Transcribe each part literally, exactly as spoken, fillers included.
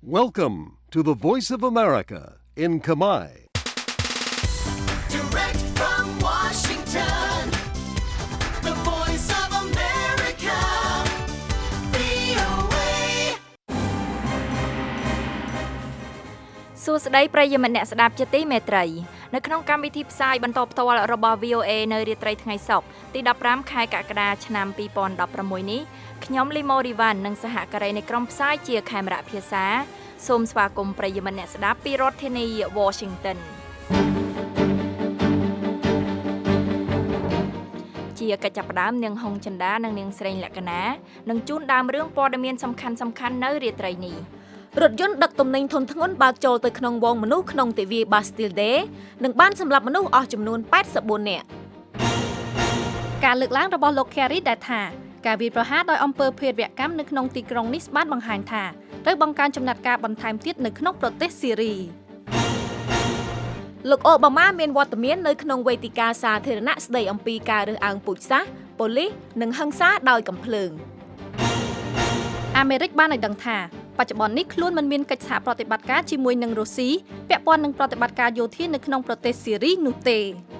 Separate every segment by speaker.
Speaker 1: Welcome to the Voice of America in Khmer.
Speaker 2: Direct from Washington, the Voice of America, វី អូ เอ សួស្តីប្រិយមិត្តអ្នកស្ដាប់ជាទីមេត្រីនៅក្នុងកម្មវិធីផ្សាយបន្តផ្ទាល់របស់ វី អូ เอ នៅរាត្រីថ្ងៃសុក្រទីដប់ប្រាំខែកក្កដាឆ្នាំពីរពាន់ដប់ប្រាំមួយនេះខ្ញុំលីម៉ូរីវ៉ាន់និងសហការីនៃក្រុមផ្សាយជាខេមរៈភាសាសូមស្វាគមន៍ប្រិយមិត្តអ្នកស្ដាប់ពីរដ្ឋធានី Washington ជាកិច្ចចាប់ផ្ដើមនាងហុងចិន្តានិងនាងស្រីលក្ខណានឹងជូនដើមរឿងព័ត៌មានសំខាន់សំខាន់នៅរាត្រីនេះរថយន្តដឹកទំនិញធុនធ្ងន់បើកចូលទៅក្នុងវងមនុស្សក្នុងទិវា Bastille Day និងបានសម្លាប់មនុស្សអស់ចំនួនแปดสิบสี่នាក់ការលើកឡើងរបស់លោក Kerry ដែលថាការវាយប្រហារដោយអំពើភេរវកម្មនៅក្នុងទីក្រុងនេះបានបង្ហាញថាត្រូវបង្កើនចំណាត់ការបន្ថែមទៀតនៅក្នុងប្រទេសស៊ីរីលោកអូបាម៉ាមានវត្តមាននៅក្នុងវេទិកាសាធារណៈស្ដីអំពីការរើសអើងពូជសាសន៍ប៉ូលីសនិងហិង្សាដោយកាំភ្លើងអាមេរិកបានឲ្យដឹងថាបច្ចុប្បន្ននេះខ្លួនមិនមានកិច្ចសហប្រតិបត្តិការជាមួយនឹងរុស្ស៊ីពាក់ព័ន្ធនឹងប្រតិបត្តិការយោធានៅក្នុងប្រទេសស៊ីរីនោះទេ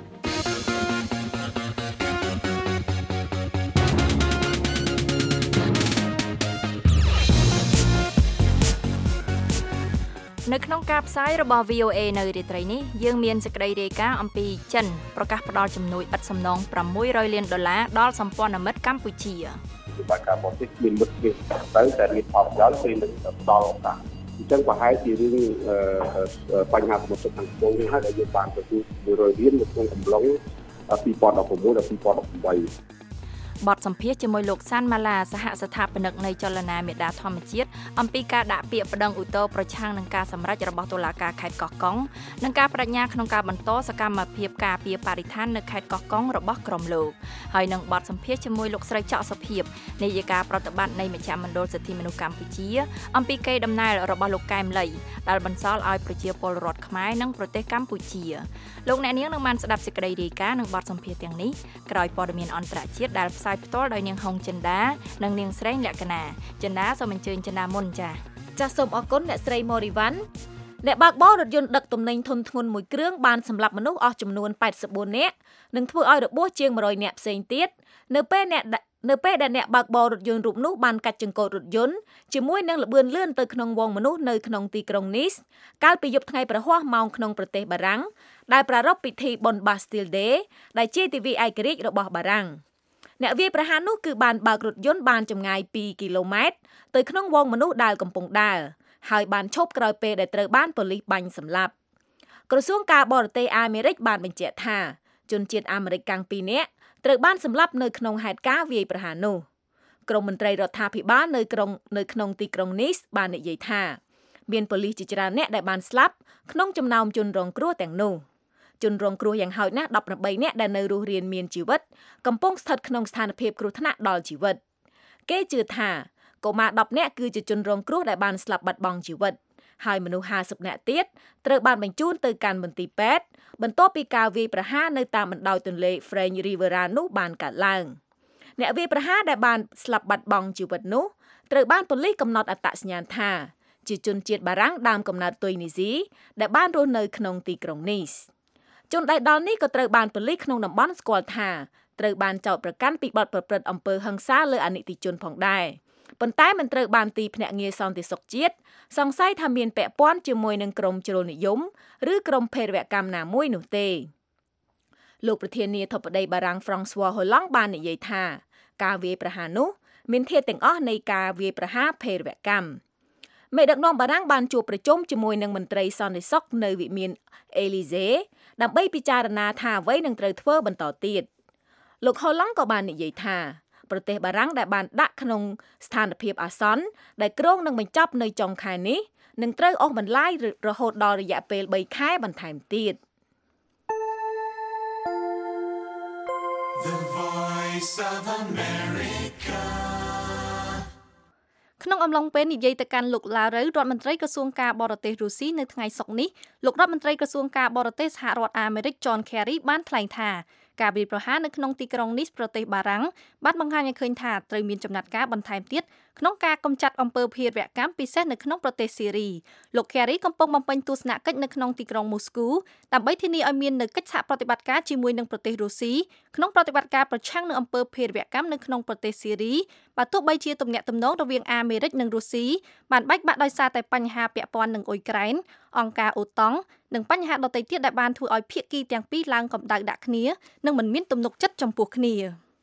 Speaker 2: នៅក្នុងការផ្សាយរបស់ វី អូ เอ នៅរាត្រីនេះយើងមានសេចក្តីរាយការណ៍អំពីចិនប្រកាសផ្តល់ជំនួយឥតសំណងប្រាំមួយរយលានដុល្លារដល់សម្ព័ន្ធមិត្តកម្ពុជា
Speaker 3: បាការបរទេសមានមុខវិជ្ជាទៅតែរៀបផលប្រយោជន៍ពេលនឹងផ្ដល់ឱកាសអញ្ចឹងប្រហែលជារឿងបញ្ហាសមុទ្រទឹកខាងត្បូងនេះហើយដែលយើងបានទទួលមួយរយលាននៅក្នុងកំឡុងពីរពាន់ដប់ប្រាំមួយដល់ពីរពាន់ដប់ប្រាំបី
Speaker 2: បទសម្ភាសជាមួយលោកសាន់ម៉ាឡាសហស្ថាបនិកនៃចលនាមេដាធម្មជាតិអំពីការដាក់ពាក្យប្តឹងឧទ្ធរប្រឆាំងនឹងការសម្រេចរបស់តុលាការខេត្តកោះកុងនិងការបដិញ្ញាក្នុងការបន្តសកម្មភាពការពារបរិស្ថាននៅខេត្តកោះកុងរបស់ក្រុមលោកហើយនឹងបទសម្ភាសជាមួយលោកស្រីច័កសុភាពនាយិកាប្រតិបត្តិនៃមជ្ឈមណ្ឌលសិទ្ធិមនុស្សកម្ពុជាអំពីកេរដំណែលរបស់លោកកែមលីដែលបន្សល់ឲ្យប្រជាពលរដ្ឋខ្មែរនិងប្រទេសកម្ពុជាលោកអ្នកនាងនឹងបានស្ដាប់សេចក្តីរាយការណ៍និងបទសម្ភាសទាំងនេះក្រោយព័ត៌មានអន្តរជាតិដែលផ្សាយផ្ទាល់ដោយនាងហុងចិន្តានិងនាងស្រីលក្ខណាចិន្តាសូមអញ្ជើញចិន្តាមុនចា៎ចាសសូមអរគុណអ្នកស្រីម៉ូរីវ៉ាន់អ្នកបើកបររថយន្តដឹកទំនិញធុនធ្ងន់មួយគ្រឿងបានសម្លាប់មនុស្សអស់ចំនួនแปดสิบสี่នាក់និងធ្វើឲ្យរបួសជាងone hundredនាក់ផ្សេងទៀតនៅពេលអ្នកនៅពេលដែលអ្នកបើកបររថយន្តរូបនោះបានកាច់ចង្កូតរថយន្តជាមួយនឹងល្បឿនលឿនទៅក្នុងវងមនុស្សនៅក្នុងទីក្រុងនីសកាលពីយប់ថ្ងៃប្រហ័សម៉ោងក្នុងប្រទេសបារាំងដែលប្រារព្ធពិធីបុណ្យ Bastille Day ដែលជាទិវាឯករាជ្យរបស់បារាំងអ្នកវាយប្រហារនោះគឺបានបើករថយន្តបានចម្ងាយtwoគីឡូម៉ែត្រទៅក្នុងវងមនុស្សដែលកំពុងដើរហើយបានឈប់ក្រោយពេលដែលត្រូវបានប៉ូលីសបាញ់សម្លាប់ក្រសួងការបរទេសអាមេរិកបានបញ្ជាក់ថាជនជាតិអាមេរិកកាំងពីរនាក់ត្រូវបានសម្លាប់នៅក្នុងហេតុការណ៍វាយប្រហារនោះក្រមមន្ត្រីរដ្ឋាភិបាលនៅក្រុងនៅក្នុងទីក្រុងនីសបាននិយាយថាមានប៉ូលីសជាច្រើនអ្នកដែលបានស្លាប់ក្នុងចំណោមជនរងគ្រោះទាំងនោះជនរងគ្រោះយ៉ាងហោចណាស់eighteenនាក់ដែលនៅរស់រានមានជីវិតកំពុងស្ថិតក្នុងស្ថានភាពគ្រោះថ្នាក់ដល់ជីវិតគេជឿថាកុមារtenនាក់គឺជាជនរងគ្រោះដែលបានស្លាប់បាត់បង់ជីវិតហើយមនុស្សfiftyនាក់ទៀតត្រូវបានបញ្ជូនទៅកាន់មន្ទីរពេទ្យបន្ទាប់ពីការវាយប្រហារនៅតាមបណ្ដោយទន្លេ French Riviera នោះបានកើតឡើងអ្នកវាយប្រហារដែលបានស្លាប់បាត់បង់ជីវិតនោះត្រូវបានប៉ូលីសកំណត់អត្តសញ្ញាណថាជាជនជាតិបារាំងដើមកំណើតទុយនីស៊ីដែលបានរស់នៅក្នុងទីក្រុងនីសជនដៃដល់នេះក៏ត្រូវបានប៉ូលីសក្នុងតំបន់ស្គាល់ថាត្រូវបានចោទប្រកាន់ពីបទប្រព្រឹត្តអំពើហិង្សាលើអនិច្ចជនផងដែរប៉ុន្តែមិនត្រូវបានទីភ្នាក់ងារសន្តិសុខជាតិសង្ស័យថាមានពាក់ព័ន្ធជាមួយនឹងក្រុមជ្រុលនិយមឬក្រុមភេរវកម្មណាមួយនោះទេលោកប្រធានាធិបតីបារាំង François Hollande បាននិយាយថាការវាយប្រហារនោះមានធាតុទាំងអស់នៃការវាយប្រហារភេរវកម្មមេដឹកនាំបារាំងបានជួបប្រជុំជាមួយនឹងមន្ត្រីសន្តិសុខនៅវិមានអេលីសេដើម្បីពិចារណាថាអ្វីនឹងត្រូវធ្វើបន្តទៀតលោក Hollande ក៏បាននិយាយថាប្រទេសបារាំងដែលបានដាក់ក្នុងស្ថានភាពអាសន្នដែលគ្រោងនឹងបញ្ចប់នៅចុងខែនេះនឹងត្រូវអស់បន្លាយរហូតដល់រយៈពេលthreeខែបន្ថែមទៀត
Speaker 4: The Voice of America
Speaker 2: ក្នុងអំឡុងពេលនិយាយទៅកាន់លោកឡារូវរដ្ឋមន្ត្រីក្រសួងការបរទេសរុស្ស៊ីនៅថ្ងៃសុក្រនេះលោករដ្ឋមន្ត្រីក្រសួងការបរទេសសហរដ្ឋអាមេរិក John Kerry បានថ្លែងថាការវាយប្រហារនៅក្នុងទីក្រុងនីសប្រទេសបារាំងបានបង្ហាញឲ្យឃើញថាត្រូវមានចំណាត់ការបន្ថែមទៀតក្នុងការកម្ចាត់អំពើភេរវកម្មពិសេសនៅក្នុងប្រទេសស៊ីរីលោក Kerry កំពុងបំពេញទស្សនកិច្ចនៅក្នុងទីក្រុងមូស្គូដើម្បីធានាឲ្យមាននូវកិច្ចសហប្រតិបត្តិការជាមួយនឹងប្រទេសរុស្ស៊ីក្នុងប្រតិបត្តិការប្រឆាំងនឹងអំពើភេរវកម្មនៅក្នុងប្រទេសស៊ីរីបើទោះបីជាទំនាក់ទំនងរវាងអាមេរិកនិងរុស្ស៊ីបានបែកបាក់ដោយសារតែបញ្ហាពាក់ព័ន្ធនឹងអ៊ុយក្រែនអង្គការអូតុងនិងបញ្ហាដទៃទៀតដែលបានធ្វើឲ្យភាគីទាំងពីរឡើងកម្ដៅដាក់គ្នានិងមិនមានទំនុកចិត្តចំពោះគ្នា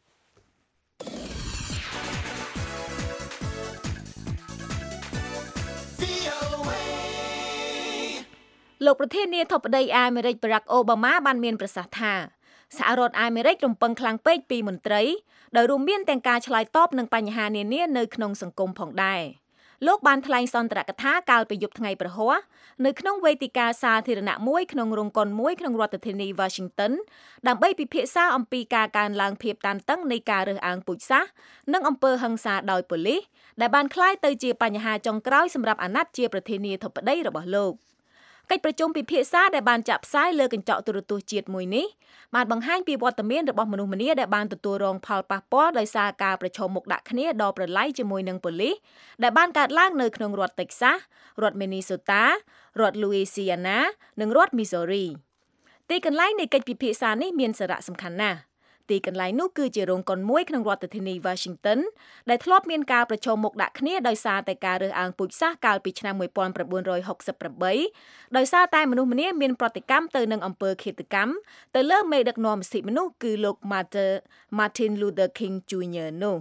Speaker 2: លោកប្រធានាធិបតីអាមេរិកបារ៉ាក់អូបាម៉ាបានមានប្រសាសន៍ថាសហរដ្ឋអាមេរិករំពឹងខ្លាំងពេកពីមន្ត្រីដោយរួមមានទាំងការឆ្លើយតបនឹងបញ្ហានានានៅក្នុងសង្គមផងដែរលោកបានថ្លែងសន្ទរកថាកាលពីយប់ថ្ងៃប្រហ័សនៅក្នុងវេទិកាសាធារណៈមួយក្នុងរោងកុនមួយក្នុងរដ្ឋធានី Washington ដើម្បីពិភាក្សាអំពីការកើនឡើងភាពតានតឹងនៃការរើសអើងពូជសាសន៍និងអំពើហិង្សាដោយប៉ូលីសដែលបានក្លាយទៅជាបញ្ហាចុងក្រោយសម្រាប់អាណត្តិជាប្រធានាធិបតីរបស់លោកកិច្ចប្រជុំពិភាក្សាដែលបានចាក់ផ្សាយលើកញ្ចក់ទូរទស្សន៍ជាតិមួយនេះបានបង្ហាញពីវត្តមានរបស់មនុស្សម្នាដែលបានទទួលរងផលប៉ះពាល់ដោយសារការប្រឈមមុខដាក់គ្នាដ៏ប្រឡាយជាមួយនឹងប៉ូលីសដែលបានកើតឡើងនៅក្នុងរដ្ឋ Texas រដ្ឋ Minnesota រដ្ឋ Louisiana និងរដ្ឋ Missouri ទីកន្លែងនៃកិច្ចពិភាក្សានេះមានសារៈសំខាន់ណាស់ទីកន្លែងនោះគឺជារោងកុនមួយក្នុងរដ្ឋធានី Washington ដែលធ្លាប់មានការប្រឈមមុខដាក់គ្នាដោយសារតែការរើសអើងពូជសាសន៍កាលពីឆ្នាំnineteen sixty-eightដោយសារតែមនុស្សម្នាមានប្រតិកម្មទៅនឹងអំពើឃាតកម្មទៅលើមេដឹកនាំសិទ្ធិមនុស្សគឺលោក Martin Luther King Junior នោះ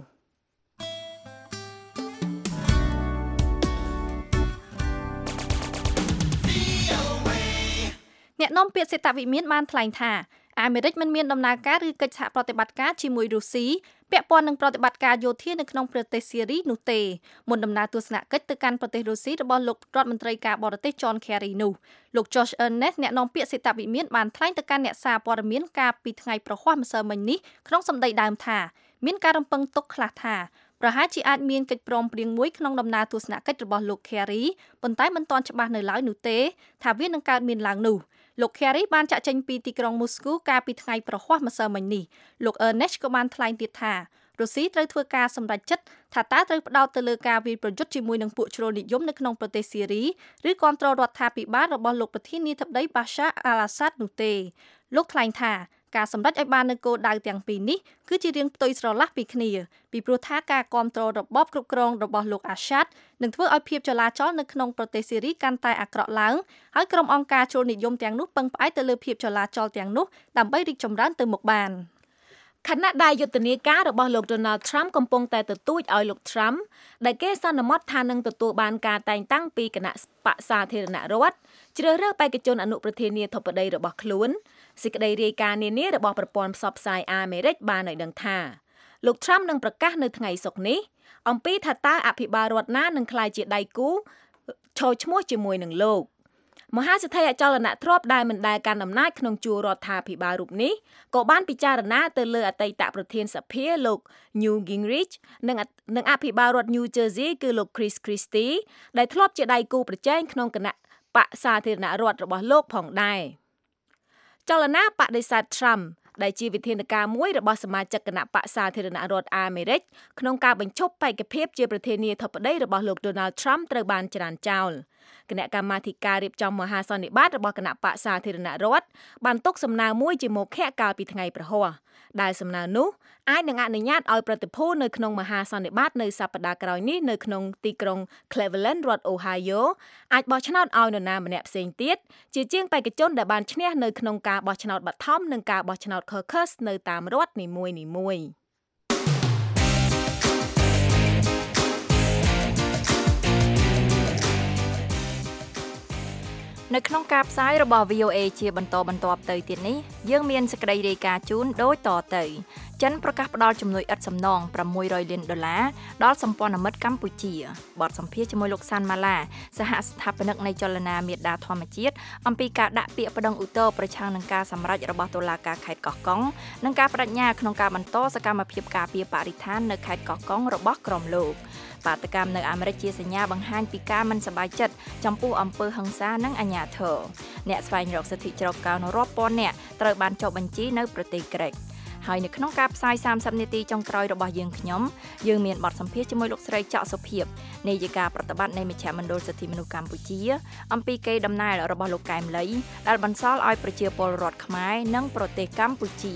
Speaker 2: អ្នកនាំពាក្យសេតវិមានបានថ្លែងថាអាមេរិកមិនមានដំណើរការឬកិច្ចសហប្រតិបត្តិការជាមួយរុស្ស៊ីពាក់ព័ន្ធនឹងប្រតិបត្តិការយោធានៅក្នុងប្រទេសស៊ីរីនោះទេមុនដំណើរទស្សនកិច្ចទៅកាន់ប្រទេសរុស្ស៊ីរបស់លោករដ្ឋមន្ត្រីការបរទេស John Kerry នោះលោក Josh Earnest អ្នកនាំពាក្យសេតវិមានបានថ្លែងទៅកាន់អ្នកសារព័ត៌មានកាលពីថ្ងៃប្រហ័សម្សិលមិញនេះក្នុងសម្ដីដើមថាមានការរំពឹងទុកខ្លះថាប្រហែលជាអាចមានកិច្ចព្រមព្រៀងមួយក្នុងដំណើរទស្សនកិច្ចរបស់លោក Kerry ប៉ុន្តែមិនទាន់ច្បាស់នៅឡើយនោះទេថាវានឹងកើតមានឡើងនោះលោក Kerry បានចាក់ចេញពីទីក្រុងមូស្គូកាលពីថ្ងៃប្រហ័សម្សិលមិញនេះលោក Earnest ក៏បានថ្លែងទៀតថារុស្ស៊ីត្រូវធ្វើការសម្រេចចិត្តថាតើត្រូវផ្ដោតទៅលើការវាយប្រយុទ្ធជាមួយនឹងពួកជ្រុលនិយមនៅក្នុងប្រទេសស៊ីរីឬគាំទ្ររដ្ឋាភិបាលរបស់លោកប្រធានាធិបតី Bashar al-Assad នោះទេលោកថ្លែងថាការសម្រេចឲ្យបាននូវគោលដៅទាំងពីរនេះគឺជារៀងផ្ទុយស្រឡះពីគ្នាពីព្រោះថាការគាំទ្ររបបគ្រប់គ្រងរបស់លោក Assad នឹងធ្វើឲ្យភាពចលាចលនៅក្នុងប្រទេសស៊ីរីកាន់តែអាក្រក់ឡើងហើយក្រុមអង្គការជ្រុលនិយមទាំងនោះពឹងផ្អែកទៅលើភាពចលាចលទាំងនោះដើម្បីរីកចម្រើនទៅមុខបានខណៈដែលយុទ្ធនាការរបស់លោក Donald Trump កំពុងតែទទូចឲ្យលោក Trump ដែលគេសន្មតថានឹងទទួលបានការតែងតាំងពីគណៈបក្សសាធារណរដ្ឋជ្រើសរើសបេក្ខជនអនុប្រធានាធិបតីរបស់ខ្លួនសេចក្តីរាយការណ៍នានារបស់ប្រព័ន្ធផ្សព្វផ្សាយអាមេរិកបានឲ្យដឹងថាលោក Trump នឹងប្រកាសនៅថ្ងៃសុក្រនេះអំពីថាតើអភិបាលរដ្ឋណានឹងក្លាយជាដៃគូឈរឈ្មោះជាមួយនឹងលោកមហាសេដ្ឋីអចលនទ្រព្យដែលមិនដែលកាន់អំណាចក្នុងជួររដ្ឋាភិបាលរូបនេះក៏បានពិចារណាទៅលើអតីតប្រធានសភាលោក Newt Gingrich និងនិងអភិបាលរដ្ឋ New Jersey គឺលោក Chris Christie ដែលធ្លាប់ជាដៃគូប្រជែងក្នុងគណៈបក្សសាធារណរដ្ឋរបស់លោកផងដែរចលនាបដិសេធ Trump ដែលជាវិធានការមួយរបស់សមាជិកគណៈបក្សសាធារណរដ្ឋអាមេរិកក្នុងការបញ្ឈប់បេក្ខភាពជាប្រធានាធិបតីរបស់លោក Donald Trump ត្រូវបានច្រានចោលគណៈកម្មាធិការរៀបចំមហាសន្និបាតរបស់គណៈបក្សសាធារណរដ្ឋបានទុកសំណើមួយជាមុខខៈកាលពីថ្ងៃប្រហ័សដែលសំណើនោះអាចនឹងអនុញ្ញាតឲ្យប្រតិភូនៅក្នុងមហាសន្និបាតនៅសប្តាហ៍ក្រោយនេះនៅក្នុងទីក្រុង Cleveland រដ្ឋ Ohio អាចបោះឆ្នោតឲ្យនរណាម្នាក់ផ្សេងទៀតជាជាងបេក្ខជនដែលបានឈ្នះនៅក្នុងការបោះឆ្នោតបឋមនិងការបោះឆ្នោត caucus នៅតាមរដ្ឋនីមួយៗនៅក្នុងការផ្សាយរបស់ V O A ជាបន្តបន្ទាប់ទៅទៀតនេះយើងមានសេចក្តីរាយការណ៍ជូនដូចតទៅចិនប្រកាសផ្ដល់ជំនួយឥតសំណងsix hundredលានដុល្លារដល់សម្ព័ន្ធមិត្តកម្ពុជាបទសម្ភាសន៍ជាមួយលោកសាន់ម៉ាឡាសហស្ថាបនិកនៃចលនាមេដាធម្មជាតិអំពីការដាក់ពាក្យប្តឹងឧទ្ធរណ៍ប្រឆាំងនឹងការសម្រេចរបស់តុលាការខេត្តកោះកុងនិងការបដិញ្ញាក្នុងការបន្តសកម្មភាពការពារបរិស្ថាននៅខេត្តកោះកុងរបស់ក្រុមលោកបាតកម្មនៅអាមេរិកជាសញ្ញាបង្ហាញពីការមិនសប្បាយចិត្តចំពោះអំពើហិង្សានិងអាញាធរអ្នកស្វែងរកសិទ្ធិជ្រកកោនរាប់ពាន់នាក់ត្រូវបានចុះបញ្ជីនៅប្រទេសក្រិកហើយនៅក្នុងការផ្សាយសាមសិបនាទីចុងក្រោយរបស់យើងខ្ញុំយើងមានបទសម្ភាសន៍ជាមួយលោកស្រីច័កសុភាពនាយិកាប្រតិបត្តិនៃមជ្ឈមណ្ឌលសិទ្ធិមនុស្សកម្ពុជាអំពីកេរដំណែលរបស់លោកកែមលីដែលបន្សល់ឲ្យប្រជាពលរដ្ឋខ្មែរនិងប្រទេសកម្ពុជា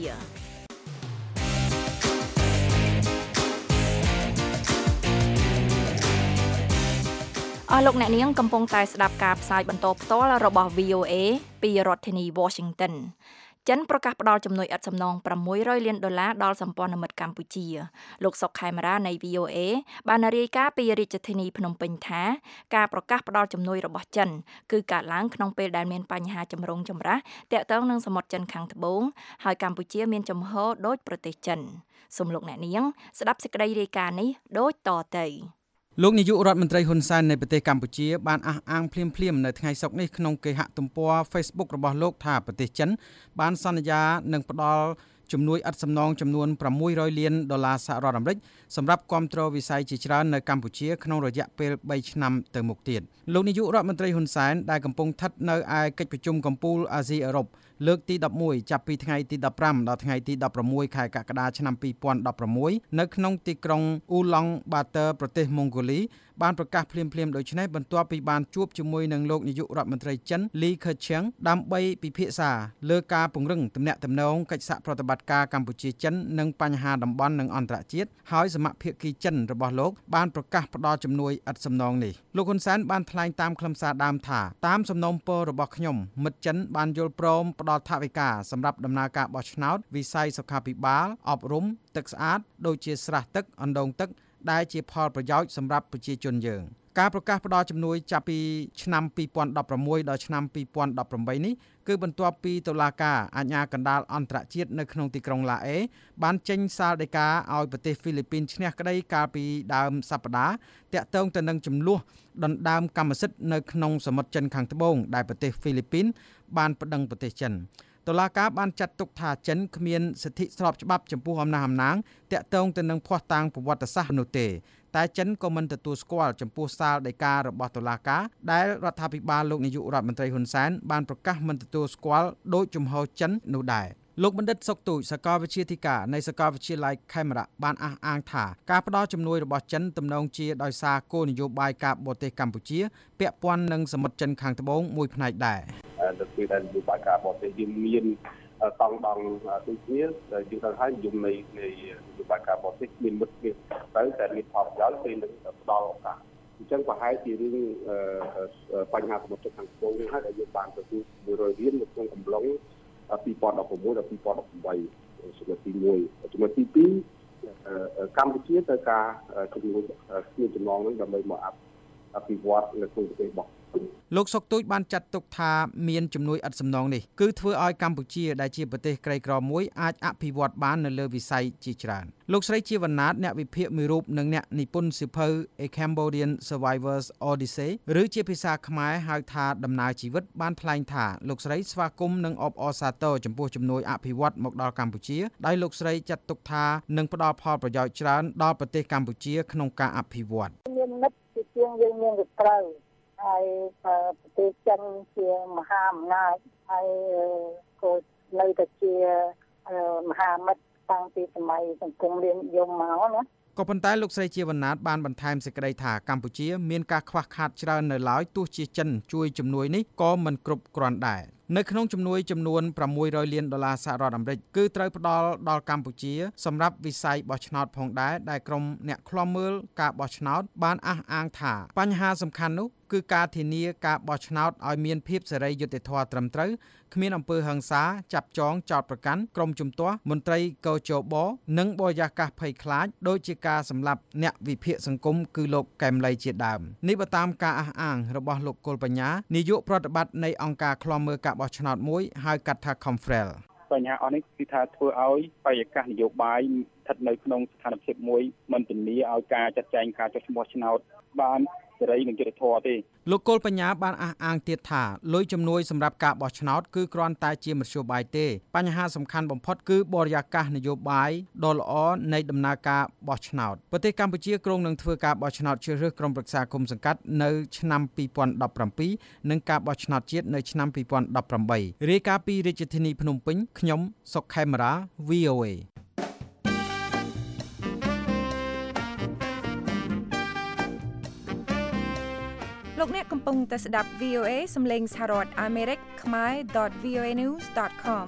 Speaker 2: អស់លោកអ្នកនាងកំពុងតែស្ដាប់ការផ្សាយបន្តផ្ទាល់របស់ វី អូ អេ ពីរដ្ឋធានី Washington ចិនប្រកាសផ្តល់ជំនួយឥតសំណងប្រាំមួយរយលានដុល្លារដល់សម្ព័ន្ធមិត្តកម្ពុជាលោកសុកខេមរានៃ វី អូ អេ បានរាយការណ៍ពីរាជធានីភ្នំពេញថាការប្រកាសផ្តល់ជំនួយរបស់ចិនគឺកើតឡើងក្នុងពេលដែលមានបញ្ហាចម្រូងចម្រាសទាក់ទងនឹងសមុទ្រចិនខាងត្បូងហើយកម្ពុជាមានជំហរដូចប្រទេសចិនសូមលោកអ្នកនាងស្ដាប់សេចក្តីរាយការណ៍នេះដូចតទៅ
Speaker 5: លោកនាយករដ្ឋមន្ត្រីហ៊ុនសែននៃប្រទេសកម្ពុជាបានអះអាងភ្លាមៗនៅថ្ងៃសុក្រនេះក្នុងគេហទំព័រ Facebook របស់លោកថាប្រទេសចិនបានសន្យានឹងផ្ដល់ជំនួយឥតសំណងចំនួនប្រាំមួយរយលានដុល្លារសហរដ្ឋអាមេរិកសម្រាប់គាំទ្រវិស័យជាច្រើននៅកម្ពុជាក្នុងរយៈពេលបីឆ្នាំទៅមុខទៀតលោកនាយករដ្ឋមន្ត្រីហ៊ុនសែនដែលកំពុងស្ថិតនៅឯកិច្ចប្រជុំកំពូលអាស៊ីអឺរ៉ុបលើកទីដប់មួយចាប់ពីថ្ងៃទីដប់ប្រាំដល់ថ្ងៃទីដប់ប្រាំមួយខែកក្កដាឆ្នាំពីរពាន់ដប់ប្រាំមួយនៅក្នុងទីក្រុងអ៊ូឡង់បាតឺប្រទេសម៉ុងហ្គូលីបានប្រកាសភ្លាមៗដូចនេះបន្ទាប់ពីបានជួបជាមួយនឹងលោកនាយករដ្ឋមន្ត្រីចិនលីខឺឈៀងដើម្បីពិភាក្សាលើការពង្រឹងទំនាក់ទំនងកិច្ចសហប្រតិបត្តិការកម្ពុជាចិននិងបញ្ហាតំបន់និងអន្តរជាតិហើយសមាភិកីចិនរបស់លោកបានប្រកាសផ្ដល់ជំនួយឥតសំណងនេះលោកហ៊ុនសែនបានថ្លែងតាមខ្លឹមសារដើមថាតាមសំណូមពររបស់ខ្ញុំមិត្តចិនបានយល់ព្រមផ្ដល់ថវិកាសម្រាប់ដំណើរការបោះឆ្នោតវិស័យសុខាភិបាលអប់រំទឹកស្អាតដូចជាស្រះទឹកអណ្ដូងទឹកដែលជាផលប្រយោជន៍សម្រាប់ប្រជាជនយើងការប្រកាសផ្ដល់ជំនួយចាប់ពីឆ្នាំពីរពាន់ដប់ប្រាំមួយដល់ឆ្នាំពីរពាន់ដប់ប្រាំបីនេះគឺបន្ទាប់ពីតុលាការអាជ្ញាកណ្ដាលអន្តរជាតិនៅក្នុងទីក្រុងឡាអេបានចេញសាលដីកាឲ្យប្រទេសហ្វីលីពីនឈ្នះក្តីកាលពីដើមសប្តាហ៍តាក់ទងទៅនឹងចំនួនដណ្ដើមកម្មសិទ្ធិនៅក្នុងសមុទ្រចិនខាងត្បូងដែលប្រទេសហ្វីលីពីនបានប្តឹងប្រទេសចិនតុលាការបានចាត់ទុកថាចិនគ្មានសិទ្ធិស្របច្បាប់ចំពោះអំណះអំណាងតាក់ទងទៅនឹងភស្តុតាងប្រវត្តិសាស្ត្រនោះទេតែចិនក៏មិនទទួលស្គាល់ចំពោះសាលដីការបស់តុលាការដែលរដ្ឋាភិបាលលោកនាយករដ្ឋមន្ត្រីហ៊ុនសែនបានប្រកាសមិនទទួលស្គាល់ដោយជំហរចិននោះដែរលោកបណ្ឌិតសុកទូចសាកលវិទ្យាធិការនៃសាកលវិទ្យាល័យខេមរៈបានអះអាងថាការផ្ដល់ជំនួយរបស់ចិនទំនងជាដោយសារគោលនយោបាយការបរទេសកម្ពុជាពាក់ព័ន្ធនឹងសមុទ្រចិនខាងត្បូងមួយផ្នែកដែរ
Speaker 3: នៅពេលដែលនយោបាយការបរទេសយើងមានតង់ដងដូចគ្នាយើងត្រូវឲ្យយមនៃនៃនយោបាយការបរទេសមានមុតគ្នាទៅតែមានផលប្រយោជន៍ពេលនឹងផ្ដល់ឱកាសអញ្ចឹងប្រហែលជារឿងបញ្ហាសមុទ្រខាងត្បូងនេះហើយដែលយើងបានទទួលមួយរយរៀលនៅក្នុងកំឡុងពីរពាន់ដប់ប្រាំមួយដល់ពីរពាន់ដប់ប្រាំបីចំណុចទីមួយចំណុចទីពីរកម្ពុជាត្រូវការជំនួយស្មានចំណងនឹងដើម្បីមកអភិវឌ្ឍនៅក្នុងប្រទេសរបស់
Speaker 5: លោកសុកទូចបានចាត់ទុកថាមានជំនួយឥតសំណងនេះគឺធ្វើឲ្យកម្ពុជាដែលជាប្រទេសក្រីក្រមួយអាចអភិវឌ្ឍបាននៅលើវិស័យជាច្រើនលោកស្រីជាវណ្ណាតអ្នកវិភាគមួយរូបនិងអ្នកនិពន្ធសៀវភៅ A Cambodian Survivor's Odyssey ឬជាភាសាខ្មែរហៅថាដំណើរជីវិតបានថ្លែងថាលោកស្រីស្វាគមន៍និងអបអរសាទរចំពោះជំនួយអភិវឌ្ឍមកដល់កម្ពុជាដោយលោកស្រីចាត់ទុកថានឹងផ្ដល់ផលប្រយោជន៍ច្រើនដល់ប្រទេសកម្ពុជាក្នុងការអភិវឌ្ឍ
Speaker 6: មានមិត្តជាងយើងមានត្រូវហើយប្រទេសចិនជាមហាអំណាចហើយក៏នៅតែជាមហាមិត្តតាំងពីសម័យសង្គមរាស្ត្រនិយមមកណា
Speaker 5: ក៏ប៉ុន្តែលោកស្រីជាវណ្ណាតបានបន្ថែមសេចក្តីថាកម្ពុជាមានការខ្វះខាតច្រើននៅឡើយទោះជាចិនជួយជំនួយនេះក៏មិនគ្រប់គ្រាន់ដែរនៅក្នុងជំនួយចំនួនប្រាំមួយរយលានដុល្លារសហរដ្ឋអាមេរិកគឺត្រូវផ្ដល់ដល់កម្ពុជាសម្រាប់វិស័យបោះឆ្នោតផងដែរដែលក្រុមអ្នកឃ្លាំមើលការបោះឆ្នោតបានអះអាងថាបញ្ហាសំខាន់នោះគឺការធានាការបោះឆ្នោតឲ្យមានភាពសេរីយុត្តិធម៌ត្រឹមត្រូវគ្មានអំពើហិង្សាចាប់ចងចោទប្រកាន់ក្រុមជំទាស់មន្ត្រីកោជបនិងបរិយាកាសភ័យខ្លាចដោយជាការសម្លាប់អ្នកវិភាគសង្គមគឺលោកកែមលីជាដើមនេះបើតាមការអះអាងរបស់លោកកុលបញ្ញានាយកប្រតិបត្តិនៃអង្គការឃ្លាំមើលការបោះឆ្នោតមួយហៅកាត់ថា Confrel
Speaker 7: បញ្ហាអស់នេះគឺថាធ្វើឲ្យបរិយាកាសនយោបាយស្ថិតនៅក្នុងស្ថានភាពមួយមិនធានាឲ្យការចាត់ចែងការចុះឈ្មោះឆ្នោតបានសេរីនិងយុត្តិធម៌ទេ
Speaker 5: លោកកុលបញ្ញាបានអះអាងទៀតថាលុយជំនួយសម្រាប់ការបោះឆ្នោតគឺគ្រាន់តែជាមធ្យោបាយទេបញ្ហាសំខាន់បំផុតគឺបរិយាកាសនយោបាយដ៏ល្អនៃដំណើរការបោះឆ្នោតប្រទេសកម្ពុជាក្រុងនឹងធ្វើការបោះឆ្នោតជ្រើសរើសក្រុមប្រឹក្សាគុំសង្កាត់នៅឆ្នាំពីរពាន់ដប់ប្រាំពីរនិងការបោះឆ្នោតជាតិនៅឆ្នាំពីរពាន់ដប់ប្រាំបីរាយការណ៍ពីរាជធានីភ្នំពេញខ្ញុំសុកខេមរា វី អូ អេ
Speaker 8: លោកអ្នកកំពុងតែស្ដាប់ វី អូ เอ សំឡេងសហរដ្ឋអាមេរិកខ្មែរ ดอท វី โอ เอ นิวส์ ดอท คอม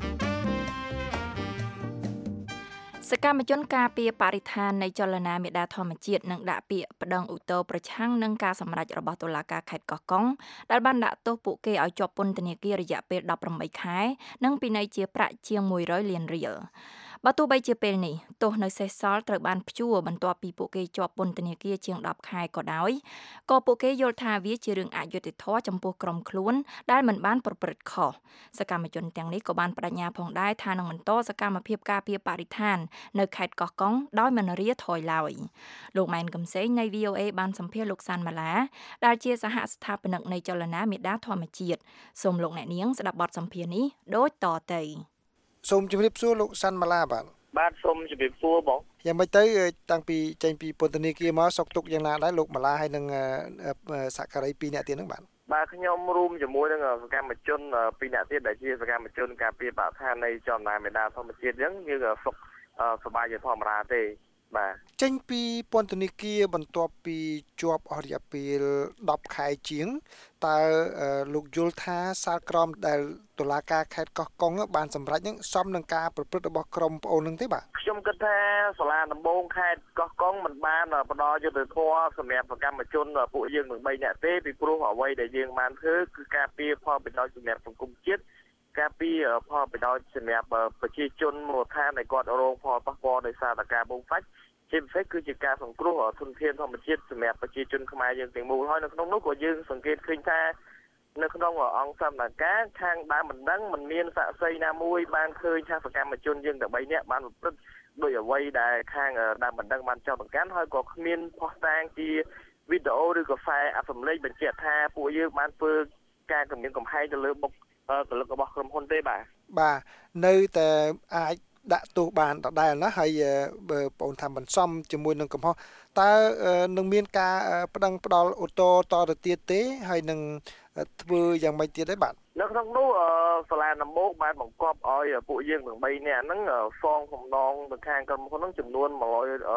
Speaker 2: សកម្មជនការពារបរិស្ថាននៃចលនាមេដាធម្មជាតិនឹងដាក់ពាក្យប្តឹងឧទ្ធរណ៍ប្រឆាំងនឹងការសម្រេចរបស់តុលាការខេត្តកោះកុងដែលបានដាក់ទោសពួកគេឲ្យជាប់ពន្ធនាគាររយៈពេលដប់ប្រាំបីខែនិងពិន័យជាប្រាក់ជាងមួយរយលានរៀលបើទោះបីជាពេលនេះទោសនៅសេសសល់ត្រូវបានព្យួរបន្ទាប់ពីពួកគេជាប់ពន្ធនាគារជាងដប់ខែក៏ដោយក៏ពួកគេយល់ថាវាជារឿងអយុត្តិធម៌ចំពោះក្រុមខ្លួនដែលមិនបានប្រព្រឹត្តខុសសកម្មជនទាំងនេះក៏បានបដិញ្ញាផងដែរថានឹងបន្តសកម្មភាពការពារបរិស្ថាននៅខេត្តកោះកុងដោយមិនរាថយឡើយលោកម៉ែនកំសែងនៃ វី អូ เอ បានសម្ភាសន៍លោកសាន់ម៉ាឡាដែលជាសហស្ថាបនិកនៃចលនាមេដាធម្មជាតិសូមលោកអ្នកនាងស្ដាប់បទសម្ភាសន៍នេះដូចតទៅ
Speaker 9: សូមជម្រាបសួរលោកសាន់ម៉ាឡាបាទ
Speaker 10: បាទសូមជម្រាបសួរបង
Speaker 9: យ៉ាងម៉េចទៅតាំងពីចេញពីពន្ធនាគារមកសុកទុកយ៉ាងណាដែរលោកម៉ាឡាហើយនឹងសហការីពីរនាក់ទៀតហ្នឹងបាទ
Speaker 10: បាទខ្ញុំរួមជាមួយនឹងសកម្មជនពីរនាក់ទៀតដែលជាសកម្មជនការពារបរិស្ថាននៃចលនាមេដាធម្មជាតិអញ្ចឹងយើងសុខសប្បាយជាធម្មតាទេបាទ
Speaker 9: ចេញពីពន្ធនាគារបន្ទាប់ពីជាប់អស់រយៈពេលដប់ខែជាងតើលោកយល់ថាសាលក្រមដែលតុលាការខេត្តកោះកុងបានសម្រេចនឹងសមនឹងការប្រព្រឹត្តរបស់ក្រុមប្អូននឹងទេបាទ
Speaker 10: ខ្ញុំគិតថាសាលាដំបងខេត្តកោះកុងមិនបានផ្ដល់យុត្តិធម៌សម្រាប់សកម្មជនពួកយើងទាំងបីនាក់ទេពីព្រោះអ្វីដែលយើងបានធ្វើគឺការពារផលប្រយោជន៍សម្រាប់សង្គមជាតិការពារផលប្រយោជន៍សម្រាប់ប្រជាជនមូលដ្ឋានដែលគាត់រងផលប៉ះពាល់ដោយសារតែការបូមហ្វាច់ជាពិសេសគឺជាការសង្គ្រោះធនធានធម្មជាតិសម្រាប់ប្រជាជនខ្មែរយើងទាំងមូលហើយនៅក្នុងនោះក៏យើងសង្កេតឃើញថានៅក្នុងអង្គសមាគមខាងដើមមិនដឹងមិនមានសាក្សីណាមួយបានឃើញថាសកម្មជនយើងទាំងបីនាក់បានប្រព្រឹត្តដោយអ្វីដែលខាងដើមមិនដឹងបានចោទប្រកាន់ហើយក៏គ្មានភស្តុតាងជាវីដេអូឬក៏ហ្វែអត្ថសម្លេងបញ្ជាក់ថាពួកយើងបានធ្វើការគំរាមកំហែងទៅលើបុគ្គលិករបស់ក្រុមហ៊ុនទេបាទ
Speaker 9: បាទនៅតែអាចដាក់ទោសបានដដែលណាហើយបើបងថាមិនសមជាមួយនឹងកំហុសតើនឹងមានការប្តឹងផ្ដាល់អូតូតទៅទៀតទេហើយនឹងធ្វើយ៉ាងម៉េចទៀតដែរបាទ
Speaker 10: នៅក្នុងនោះសាលាដំបងបានបង្គាប់ឲ្យពួកយើងទាំងបីនាក់ហ្នឹងសងសំណងទៅខាងក្រុមហ៊ុនហ្នឹងចំនួន100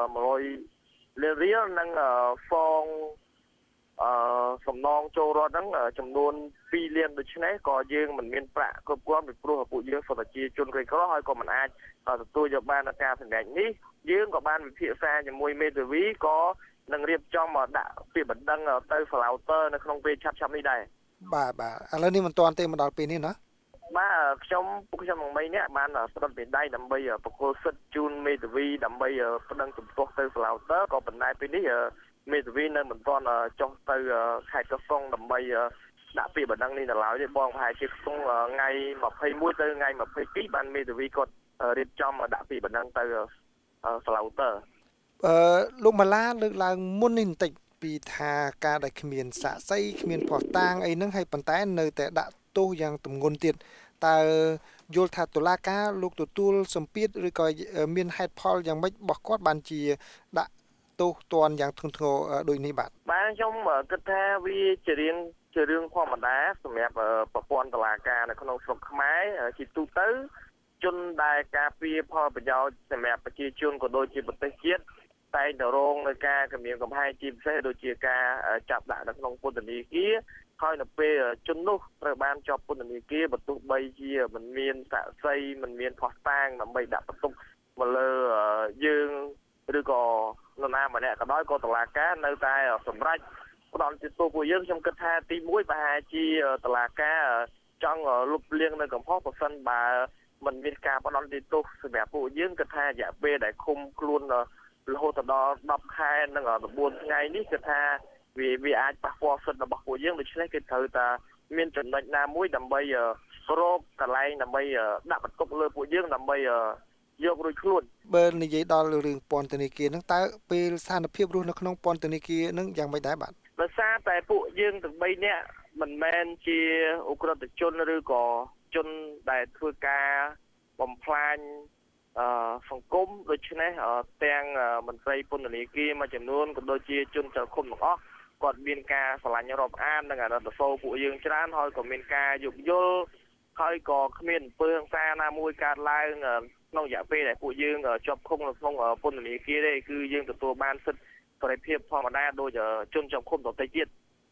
Speaker 10: 100លានរៀលនិងសងអឺសំណងចូលរដ្ឋហ្នឹងចំនួនពីរលានដូច្នេះក៏យើងមិនមានប្រាក់គ្រប់គ្រាន់ពីព្រោះពួកយើងសុទ្ធតែជាជនក្រីក្រហើយក៏មិនអាចទទួលយកបានការសម្រេចនេះយើងក៏បានវិភាសាជាមួយមេធាវីក៏នឹងរៀបចំដាក់ពាក្យបណ្ដឹងទៅសាឡាវតើនៅក្នុងពេលឆាប់ៗនេះដែរ
Speaker 9: បាទបាទឥឡូវនេះមិនទាន់ទេមកដល់ពេលនេះណា
Speaker 10: បាទខ្ញុំពួកខ្ញុំទាំងបីនាក់បានស្រុតពីដៃដើម្បីបកគលសិទ្ធជូនមេធាវីដើម្បីប្តឹងចំពោះទៅសាឡាវតើក៏ប៉ុន្តែពេលនេះមេធាវីនៅមិនទាន់ចុះទៅខេត្តកោះកុងដើម្បីដាក់ពាក្យបណ្ដឹងនេះនៅឡើយទេបងប្រហែលជាក្នុងថ្ងៃម្ភៃមួយទៅថ្ងៃម្ភៃពីរបានមេធាវីគាត់រៀបចំដាក់ពាក្យបណ្ដឹងទៅសាឡាវតើ
Speaker 9: អឺលោកម៉ាឡាលើកឡើងមុននេះបន្តិចពីថាការដែលគ្មានសាក្សីគ្មានភស្តុតាងអីហ្នឹងហើយប៉ុន្តែនៅតែដាក់ទោសយ៉ាងទម្ងន់ទៀតតើយល់ថាតុលាការលោកទទួលសម្ពាធឬក៏មានហេតុផលយ៉ាងម៉េចរបស់គាត់បានជាដាក់ទោសទណ្ឌយ៉ាងធ្ងន់ធ្ងរដូចនេះបាទ
Speaker 10: បាទខ្ញុំគិតថាវាជារឿងជារឿងធម្មតាសម្រាប់ប្រព័ន្ធតុលាការនៅក្នុងស្រុកខ្មែរជាទូទៅជនដែលការពារផលប្រយោជន៍សម្រាប់ប្រជាជនក៏ដូចជាប្រទេសជាតិតែងតែរងនឹងការគំរាមកំហែងជាពិសេសដូចជាការចាប់ដាក់នៅក្នុងពន្ធនាគារហើយនៅពេលជននោះត្រូវបានជាប់ពន្ធនាគារបើទោះបីជាមិនមានសាក្សីមិនមានភស្តុតាងដើម្បីដាក់បន្ទុកមកលើយើងឬក៏នរណាម្នាក់ក៏ដោយក៏តុលាការនៅតែសម្រេចផ្ដន្ទាទោសពួកយើងខ្ញុំគិតថាទីមួយប្រហែលជាតុលាការចង់លុបលាងនៅកំហុសប្រសិនបើមិនមានការផ្ដន្ទាទោសសម្រាប់ពួកយើងគិតថារយៈពេលដែលឃុំខ្លួនរហូតដល់ដប់ខែនិង៩ថ្ងៃនេះគឺថាវាវាអាចប៉ះពាល់សិទ្ធិរបស់ពួកយើងដូច្នេះគេត្រូវតែមានចំណុចណាមួយដើម្បីរកកន្លែងដើម្បីដាក់បន្ទុកលើពួកយើងដើម្បីយករួចខ្លួន
Speaker 9: បើនិយាយដល់រឿងពន្ធនាគារហ្នឹងតើពេលស្ថានភាពរស់នៅក្នុងពន្ធនាគារហ្នឹងយ៉ាងម៉េចដែរបាទ
Speaker 10: ដោយសារតែពួកយើងទាំងបីនាក់មិនមែនជាអ ுக ្រិតជនឬក៏ជនដែលធ្វើការបំផ្លាញអឺសង្គមដូច្នេះទាំងមន្ត្រីពន្ធនាគារមួយចំនួនក៏ដូចជាជនចៅឃុំទាំងអស់គាត់មានការឆ្លាញ់រាប់អាននិងអាណិតសោពួកយើងច្រើនហើយក៏មានការយោគយល់ហើយក៏គ្មានអំពើហិង្សាណាមួយកើតឡើងក្នុងរយៈពេលដែលពួកយើងជាប់ឃុំនៅក្នុងពន្ធនាគារទេគឺយើងទទួលបានសិទ្ធិសេរីភាពធម្មតាដោយជនជាប់ឃុំដទៃទៀត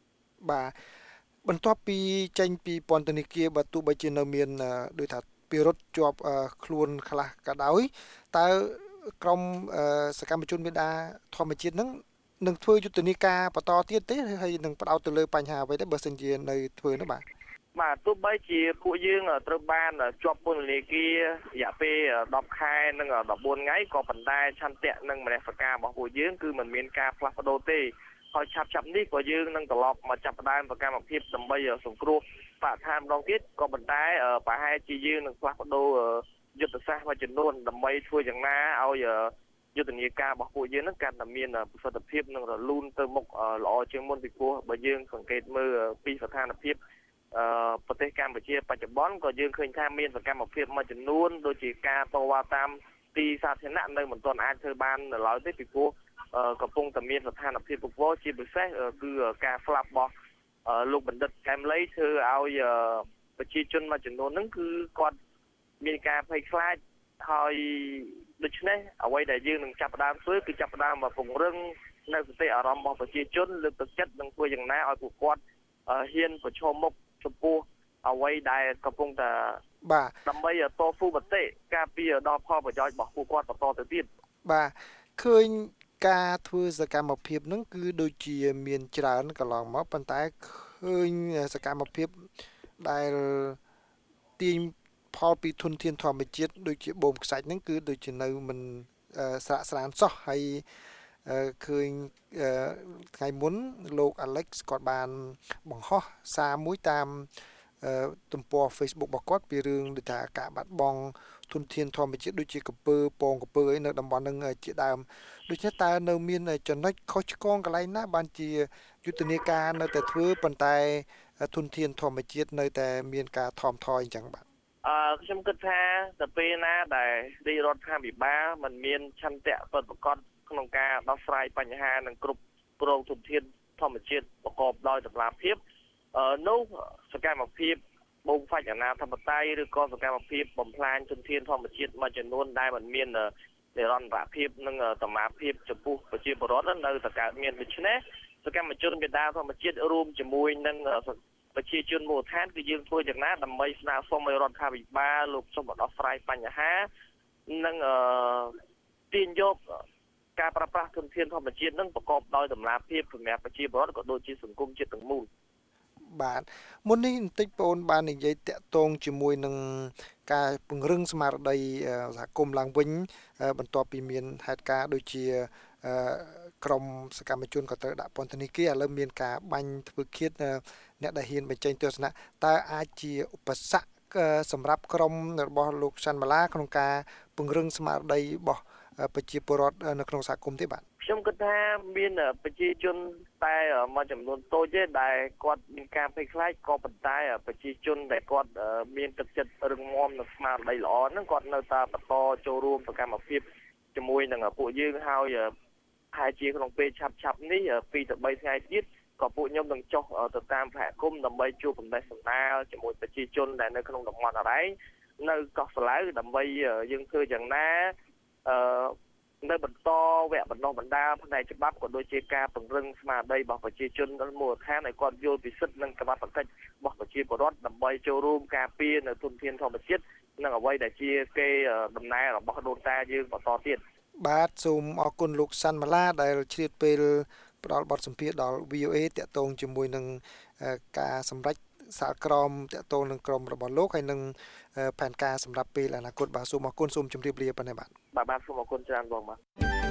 Speaker 9: បាទបន្ទាប់ពីចេញពីពន្ធនាគារបើទោះបីជានៅមានដូចថាពីរត់ជាប់ខ្លួនខ្លះក៏ដោយតើក្រុមសកម្មជនមេដាធម្មជាតិហ្នឹងនឹងធ្វើយុទ្ធនាការបន្តទៀតទេហើយនឹងផ្ដោតទៅលើបញ្ហាអ្វីដែរបើសិនជានៅធ្វើនោះបាទ
Speaker 10: បាទទោះបីជាពួកយើងត្រូវបានជាប់ពន្ធនាគាររយៈពេលដប់ខែនិងដប់បួនថ្ងៃក៏ប៉ុន្តែឆន្ទៈនិងមនសិការរបស់ពួកយើងគឺមិនមានការផ្លាស់ប្ដូរទេហើយឆាប់ឆាប់នេះក៏យើងនឹងត្រឡប់មកចាប់ផ្ដើមសកម្មភាពដើម្បីសង្គ្រោះបរិស្ថានម្ដងទៀតក៏ប៉ុន្តែប្រហែលជាយើងនឹងផ្លាស់ប្ដូរយុទ្ធសាស្ត្រមួយចំនួនដើម្បីធ្វើយ៉ាងណាឲ្យយុទ្ធនាការរបស់ពួកយើងនឹងកាន់តែមានប្រសិទ្ធភាពនិងរលូនទៅមុខល្អជាងមុនពីព្រោះបើយើងសង្កេតមើលពីស្ថានភាពអឺប្រទេសកម្ពុជាបច្ចុប្បន្នក៏យើងឃើញថាមានសកម្មភាពមួយចំនួនដូចជាការតវ៉ាតាមទីសាធារណៈនៅមិនទាន់អាចធ្វើបាននៅឡើយទេពីព្រោះកំពុងតែមានស្ថានភាពពពកជាពិសេសគឺការស្លាប់របស់លោកបណ្ឌិតកែមលីធ្វើឲ្យប្រជាជនមួយចំនួនហ្នឹងគឺគាត់មានការភ័យខ្លាចហើយដូច្នេះអ្វីដែលយើងនឹងចាប់ផ្ដើមធ្វើគឺចាប់ផ្ដើមមកពង្រឹងនៅសតិអារម្មណ៍របស់ប្រជាជនលើកទឹកចិត្តនិងធ្វើយ៉ាងណាឲ្យពួកគាត់ហ៊ានប្រឈមមុខចំពោះអ្វីដែលកំពុងតែ
Speaker 9: បាទ
Speaker 10: ដើម្បីតស៊ូមតិការពារដល់ផលប្រយោជន៍របស់ពួកគាត់បន្តទៅទៀត
Speaker 9: បាទឃើញការធ្វើសកម្មភាពហ្នឹងគឺដូចជាមានច្រើនកន្លងមកប៉ុន្តែឃើញសកម្មភាពដែលទាញផលពីធនធានធម្មជាតិដូចជាបូមខ្សាច់ហ្នឹងគឺដូចជានៅមិនស្រាក់ស្រានសោះហើយឃើញថ្ងៃមុនលោក Alex គាត់បានបង្ហោះសារមួយតាមទំព័រ Facebook របស់គាត់ពីរឿងដូចថាការបាត់បង់ធនធានធម្មជាតិដូចជាកំពើពងកំពើអីនៅតំបន់ហ្នឹងជាដើមដូច្នេះតើនៅមានចំណុចខុសឆ្គងកន្លែងណាបានជាយុទ្ធនាការនៅតែធ្វើប៉ុន្តែធនធានធម្មជាតិនៅតែមានការថមថយអញ្ចឹងបាទ
Speaker 10: អឺខ្ញុំគិតថាទៅពេលណាដែលរាជរដ្ឋាភិបាលមិនមានឆន្ទៈពិតប្រាកដក្នុងការដោះស្រាយបញ្ហានិងគ្រប់គ្រងធនធានធម្មជាតិប្រកបដោយតម្លាភាពអឺនោះសកម្មភាពបូមខ្សាច់អាណាធិបតេយ្យឬក៏សកម្មភាពបំផ្លាញធនធានធម្មជាតិមួយចំនួនដែលមិនមាននិរន្តរភាពនិងតម្លាភាពចំពោះប្រជាពលរដ្ឋនៅតែកើតមានដូច្នេះសកម្មជនមេដាធម្មជាតិរួមជាមួយនឹងប្រជាជនមូលដ្ឋានគឺយើងធ្វើយ៉ាងណាដើម្បីស្នើសុំឲ្យរដ្ឋាភិបាលលោកសុំដោះស្រាយបញ្ហានិងទាញយកការប្រើប្រាស់ធនធានធម្មជាតិនឹងប្រកបដោយតម្លាភាពសម្រាប់ប្រជាពលរដ្ឋក៏ដូចជាសង្គមជាតិទាំងមូល
Speaker 9: បាទមុននេះបន្តិចបងបាននិយាយតាក់ទងជាមួយនឹងការពង្រឹងស្មារតីសហគមន៍ឡើងវិញបន្ទាប់ពីមានហេតុការណ៍ដូចជាក្រុមសកម្មជនក៏ត្រូវដាក់ពន្ធនាគារឥឡូវមានការបាញ់ធ្វើឃាតអ្នកដែលហ៊ានបញ្ចេញទស្សនៈតើអាចជាឧបសគ្គសម្រាប់ក្រុមរបស់លោកសាន់ម៉ាឡាក្នុងការពង្រឹងស្មារតីរបស់ប្រជាពលរដ្ឋនៅក្នុងសហគមន៍ទេបាទ
Speaker 10: ខ្ញុំគិតថាមានប្រជាជនតែមួយចំនួនតូចទេដែលគាត់មានការភ័យខ្លាចក៏ប៉ុន្តែប្រជាជនដែលគាត់មានទឹកចិត្តរឹងមាំនិងស្មារតីល្អហ្នឹងគាត់នៅតែបន្តចូលរួមសកម្មភាពជាមួយនឹងពួកយើងហើយហើយជាក្នុងពេលឆាប់ឆាប់នេះពីរទៅបីថ្ងៃទៀតក៏ពួកខ្ញុំនឹងចុះទៅតាមសហគមន៍ដើម្បីជួបបណ្ដេះបណ្ដាលជាមួយប្រជាជនដែលនៅក្នុងតំបន់អរ៉ៃនៅកោះសាឡៅដើម្បីយើងធ្វើយ៉ាងណាអឺនៅបន្តវគ្គបណ្ដុះបណ្ដាលផ្នែកច្បាប់ក៏ដូចជាការពង្រឹងស្មារតីរបស់ប្រជាជនដល់មូលដ្ឋានឲ្យគាត់យល់ពីសិទ្ធិនិងកាតព្វកិច្ចរបស់ប្រជាពលរដ្ឋដើម្បីចូលរួមការពារនៅធនធានធម្មជាតិនិងអ្វីដែលជាគេដំណើររបស់ដូនតាយើងបន្តទៀត
Speaker 9: បាទសូមអរគុណលោកសាន់ម៉ាឡាដែលជ្រាបពេលផ្ដល់បទសម្ភាសន៍ដល់ វី អូ เอ តាក់ទងជាមួយនឹងការសម្រេចសាលក្រមតាក់ទងនឹងក្រមរបស់លោកហើយនឹងផែនការសម្រាប់ពេលអនាគតបាទសូមអរគុណសូមជម្រាបលាប៉ុណ្ណេះបាទ
Speaker 10: បាទបាទសូមអរគុណច្រើនបងបាទ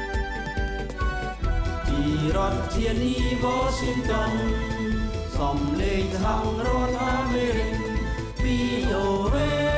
Speaker 4: ពីរដ្ឋធានី Washington សំឡេងសហរដ្ឋអាមេរិក វី អូ เอ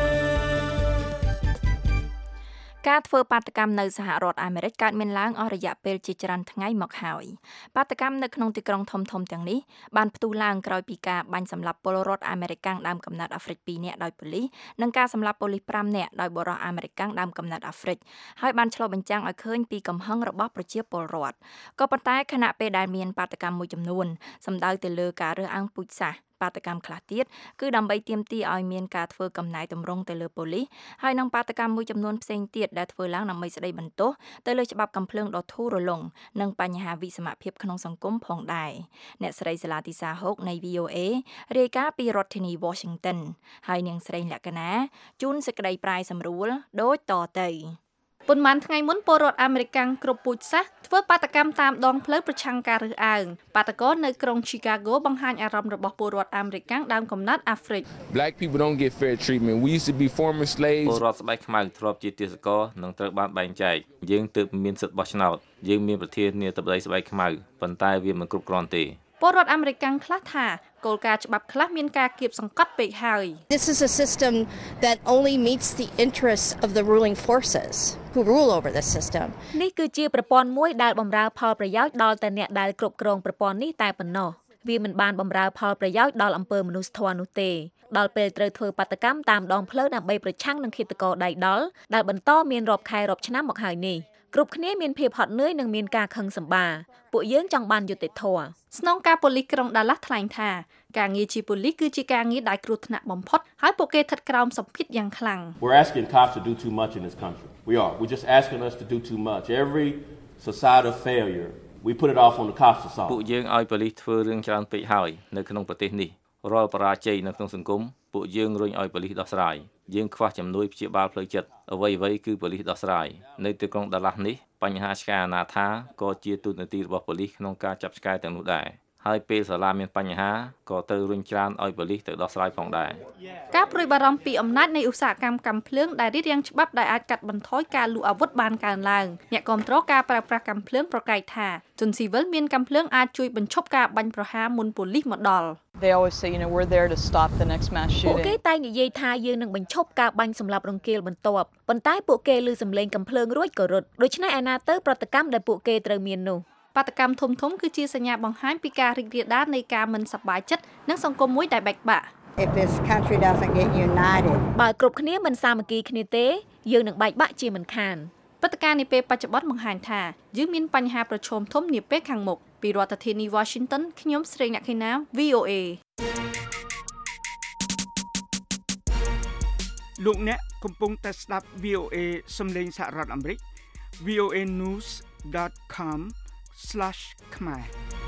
Speaker 2: ការធ្វើបាតកម្មនៅសហរដ្ឋអាមេរិកកើតមានឡើងអស់រយៈពេលជាច្រើនថ្ងៃមកហើយបាតកម្មនៅក្នុងទីក្រុងធំៗទាំងនេះបានផ្ទុះឡើងក្រោយពីការបាញ់សម្លាប់ពលរដ្ឋអាមេរិកដើមកំណើតអាហ្វ្រិកពីរនាក់ដោយប៉ូលីសនិងការសម្លាប់ប៉ូលីសប្រាំនាក់ដោយបុរសអាមេរិកដើមកំណើតអាហ្វ្រិកហើយបានឆ្លុះបញ្ចាំងឲ្យឃើញពីកំហឹងរបស់ប្រជាពលរដ្ឋក៏ប៉ុន្តែខណៈពេលដែលមានបាតកម្មមួយចំនួនសំដៅទៅលើការរើសអើងពូជសាសន៍បបាតកម្មខ្លះទៀតគឺដើម្បីទាមទារឲ្យមានការធ្វើកំណែទម្រង់ទៅលើប៉ូលីសហើយនឹងបាតកម្មមួយចំនួនផ្សេងទៀតដែលធ្វើឡើងដើម្បីស្ដីបន្ទោសទៅលើច្បាប់កាំភ្លើងដ៏ធូររលុងនិងបញ្ហាវិសមភាពក្នុងសង្គមផងដែរអ្នកស្រីសាឡាទីសាហុកនៃ វី អូ เอ រាយការណ៍ពីរដ្ឋធានី Washington ហើយនាងស្រីលក្ខណាជូនសេចក្តីប្រាយសម្រួលដូចតទៅប៉ុន្មានថ្ងៃមុនពលរដ្ឋអាមេរិកគ្រប់ពូជសាសន៍ធ្វើបាតកម្មតាមដងផ្លូវប្រឆាំងការរើសអើងបាតកោនៅក្រុង Chicago បង្ហាញអារម្មណ៍របស់ពលរដ្ឋអាមេរិកដើមកំណត់អាហ្វ្រិក
Speaker 11: Black people don't get fair treatment. We used to be former slaves.
Speaker 12: ពលរដ្ឋស្បែកខ្មៅធ្លាប់ជាទាសករនិងត្រូវបានបែងចែកយើងទើបមានសិទ្ធិបោះឆ្នោតយើងមានប្រធានាធិបតីស្បែកខ្មៅប៉ុន្តែវាមិនគ្រប់គ្រាន់ទេ
Speaker 2: ពលរដ្ឋអាមេរិកខ្លះថាគោលការណ៍ច្បាប់ខ្លះមានការគៀបសង្កត់ពេកហើយ
Speaker 13: This is a system that only meets the interests of the ruling forces who rule over the system
Speaker 2: នេះគឺជាប្រព័ន្ធមួយដែលបម្រើផលប្រយោជន៍ដល់តែអ្នកដែលគ្រប់គ្រងប្រព័ន្ធនេះតែប៉ុណ្ណោះវាមិនបានបម្រើផលប្រយោជន៍ដល់អំពើមនុស្សធម៌នោះទេដល់ពេលត្រូវធ្វើបាតកម្មតាមដងផ្លូវដើម្បីប្រឆាំងនឹងឃាតករដៃដល់ដែលបន្តមានរាប់ខែរាប់ឆ្នាំមកហើយនេះគ្រប់គ្នាមានភាពហត់នឿយនិងមានការខឹងសម្បារពួកយើងចង់បានយុត្តិធម៌ស្នងការប៉ូលីសក្រុងដាឡាស់ថ្លែងថាការងារជាប៉ូលីសគឺជាការងារដែលគ្រោះថ្នាក់បំផុតហើយពួកគេស្ថិតក្រោមសម្ពាធយ៉ាងខ្លាំង
Speaker 14: We're asking cops to do too much in this country. We are. We're just asking us to do too much. Every societal failure, we put it off on the cops to solve.
Speaker 12: ពួកយើងឲ្យប៉ូលីសធ្វើរឿងច្រើនពេកហើយនៅក្នុងប្រទេសនេះរាល់បរាជ័យនៅក្នុងសង្គមពួកយើងរុញឲ្យប៉ូលីសដោះស្រាយយើងខ្វះជំនួយព្យាបាលផ្លូវចិត្តអ្វីៗគឺប៉ូលីសដោះស្រាយនៅទីក្រុងដាឡាស់នេះបញ្ហាឆ្កែអនាថាក៏ជាទូតនទីរបស់ប៉ូលីសក្នុងការចាប់ឆ្កែទាំងនោះដែរហើយពេលសាលាមានបញ្ហាក៏ត្រូវរុញច្រានឲ្យប៉ូលីសទៅដោះស្រាយផងដែរ
Speaker 2: ការព្រួយបារម្ភពីអំណាចនៃឧស្សាហកម្មកាំភ្លើងដែលរារាំងច្បាប់ដែលអាចកាត់បន្ថយការលក់អាវុធបានកើនឡើងអ្នកគាំទ្រការប្រើប្រាស់កាំភ្លើងប្រកែកថាជនស៊ីវិលមានកាំភ្លើងអាចជួយបញ្ឈប់ការបាញ់ប្រហារមុនប៉ូលីសមកដល់
Speaker 15: They always say, you know, we're there to stop the next mass shooting.
Speaker 2: ពួកគេតែងនិយាយថាយើងនឹងបញ្ឈប់ការបាញ់សម្លាប់រង្គាលបន្ទាប់ប៉ុន្តែពួកគេឮសំឡេងកាំភ្លើងរួចក៏រត់ដូច្នេះឯណាទៅប្រតិកម្មដែលពួកគេត្រូវមាននោះបាតកម្មធំធំគឺជាសញ្ញាបង្ហាញពីការរីករាលដាលនៃការមិនសប្បាយចិត្តនិងសង្គមមួយដែលបែកបាក់
Speaker 16: If this country doesn't get united
Speaker 2: បើគ្រប់គ្នាមិនសាមគ្គីគ្នាទេយើងនឹងបែកបាក់ជាមិនខានព្រឹត្តិការណ៍នាពេលបច្ចុប្បន្នបង្ហាញថាយើងមានបញ្ហាប្រឈមធំនាពេលខាងមុខពីរដ្ឋធានី Washington ខ្ញុំស្រីអ្នកខេណា វី អូ เอ
Speaker 17: លោកអ្នកកំពុងតែស្ដាប់ វី អូ เอ សំឡេងសហរដ្ឋអាមេរិក วี โอ เอ news ដอท com ស្លាស ខ្មែរ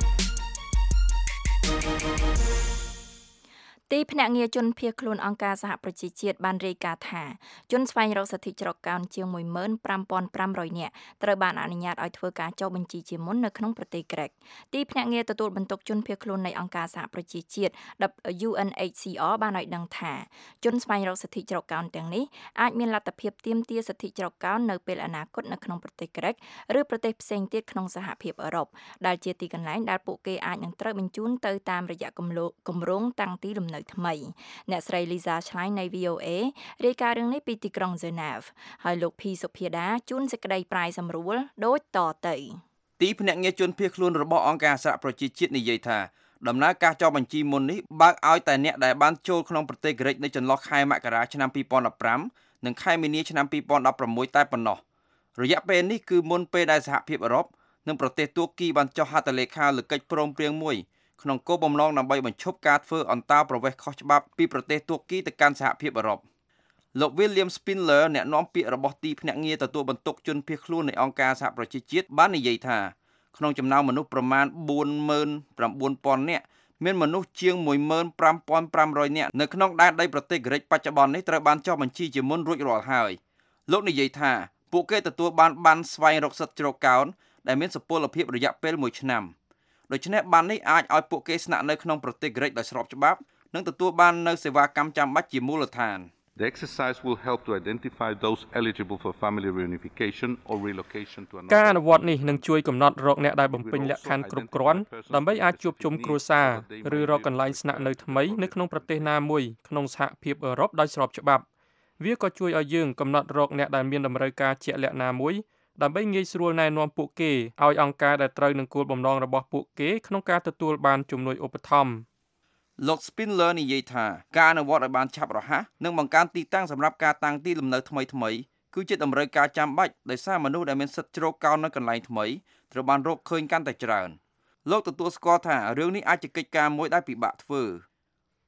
Speaker 2: ទីភ្នាក់ងារជនភៀសខ្លួនអង្គការសហប្រជាជាតិបានរាយការណ៍ថាជនស្វែងរកសិទ្ធិច្រកកោនជាង មួយម៉ឺនប្រាំពាន់ប្រាំរយ នាក់ត្រូវបានអនុញ្ញាតឲ្យធ្វើការចុះបញ្ជីជាមុននៅក្នុងប្រទេសក្រិកទីភ្នាក់ងារទទួលបន្ទុកជនភៀសខ្លួននៃអង្គការសហប្រជាជាតិ ยู เอ็น เอช ซี อาร์ បានឲ្យដឹងថាជនស្វែងរកសិទ្ធិច្រកកោនទាំងនេះអាចមានលទ្ធភាពទាមទារសិទ្ធិច្រកកោននៅពេលអនាគតនៅក្នុងប្រទេសក្រិកឬប្រទេសផ្សេងទៀតក្នុងសហភាពអឺរ៉ុបដែលជាទីកន្លែងដែលពួកគេអាចនឹងត្រូវបញ្ជូនទៅតាមរយៈគម្រោងតាំងទីលំនៅថ្មីអ្នកស្រី Lisa Schlein នៃ វី អូ เอ រាយការណ៍រឿងនេះពីទីក្រុង Geneva ហើយលោកភីសុភាដាជួនសេចក្តីប្រាយសម្រួលដូចតទៅ
Speaker 18: ទីភ្នាក់ងារជនភៀសខ្លួនរបស់អង្គការសហប្រជាជាតិនិយាយថាដំណើរការចុះបញ្ជីមុននេះបើកឲ្យតែអ្នកដែលបានចូលក្នុងប្រទេសក្រិកនៅចន្លោះខែមករាឆ្នាំពីរពាន់ដប់ប្រាំនិងខែមីនាឆ្នាំពីរពាន់ដប់ប្រាំមួយតែប៉ុណ្ណោះរយៈពេលនេះគឺមុនពេលដែលសហភាពអឺរ៉ុបនិងប្រទេសទួរគីបានចុះហត្ថលេខាលើកិច្ចព្រមព្រៀងមួយក្នុងគោលបំណងដើម្បីបញ្ឈប់ការធ្វើអន្តោប្រវេសន៍ខុសច្បាប់ពីប្រទេសទួរគីទៅកាន់សហភាពអឺរ៉ុបលោក William Spindler អ្នកនាំពាក្យរបស់ទីភ្នាក់ងារទទួលបន្ទុកជនភៀសខ្លួននៃអង្គការសហប្រជាជាតិបាននិយាយថាក្នុងចំណោមមនុស្សប្រមាណ បួនម៉ឺនប្រាំបួនពាន់ នាក់មានមនុស្សជាង មួយម៉ឺនប្រាំពាន់ប្រាំរយ នាក់នៅក្នុងដែនដីប្រទេសក្រិកបច្ចុប្បន្ននេះត្រូវបានចុះបញ្ជីជាមុនរួចរាល់ហើយលោកនិយាយថាពួកគេទទួលបានបានស្វែងរកសិទ្ធិជ្រកកោនដែលមានសុពលភាពរយៈពេលមួយឆ្នាំដូច្នេះបាននេះអាចឲ្យពួកគេស្នាក់នៅក្នុងប្រទេសក្រិកដោយស្របច្បាប់និងទទួលបាននូវសេវាកម្មចាំបាច់ជាមូលដ្ឋាន
Speaker 19: The exercise will help to identify those eligible for family reunification or relocation to another.
Speaker 20: ការអនុវត្តនេះនឹងជួយកំណត់រកអ្នកដែលបំពេញលក្ខខណ្ឌគ្រប់គ្រាន់ដើម្បីអាចជួបជុំគ្រួសារឬរកកន្លែងស្នាក់នៅថ្មីនៅក្នុងប្រទេសណាមួយក្នុងសហភាពអឺរ៉ុបដោយស្របច្បាប់វាក៏ជួយឲ្យយើងកំណត់រកអ្នកដែលមានតម្រូវការជាក់លាក់ណាមួយដើម្បីងាយស្រួលណែនាំពួកគេឲ្យអង្គការដែលត្រូវនឹងគោលបំណងរបស់ពួកគេក្នុងការទទួលបានជំនួយឧបត្ថម្ភ
Speaker 18: លោក Spindler និយាយថាការអនុវត្តឲ្យបានឆាប់រហ័សនិងបង្កើនទីតាំងសម្រាប់ការតាំងទីលំនៅថ្មីថ្មីគឺជាតម្រូវការចាំបាច់ដោយសារមនុស្សដែលមានសិទ្ធិជ្រកកោននៅកន្លែងថ្មីត្រូវបានរកឃើញកាន់តែច្រើនលោកទទួលស្គាល់ថារឿងនេះអាចជាកិច្ចការមួយដែលពិបាកធ្វើ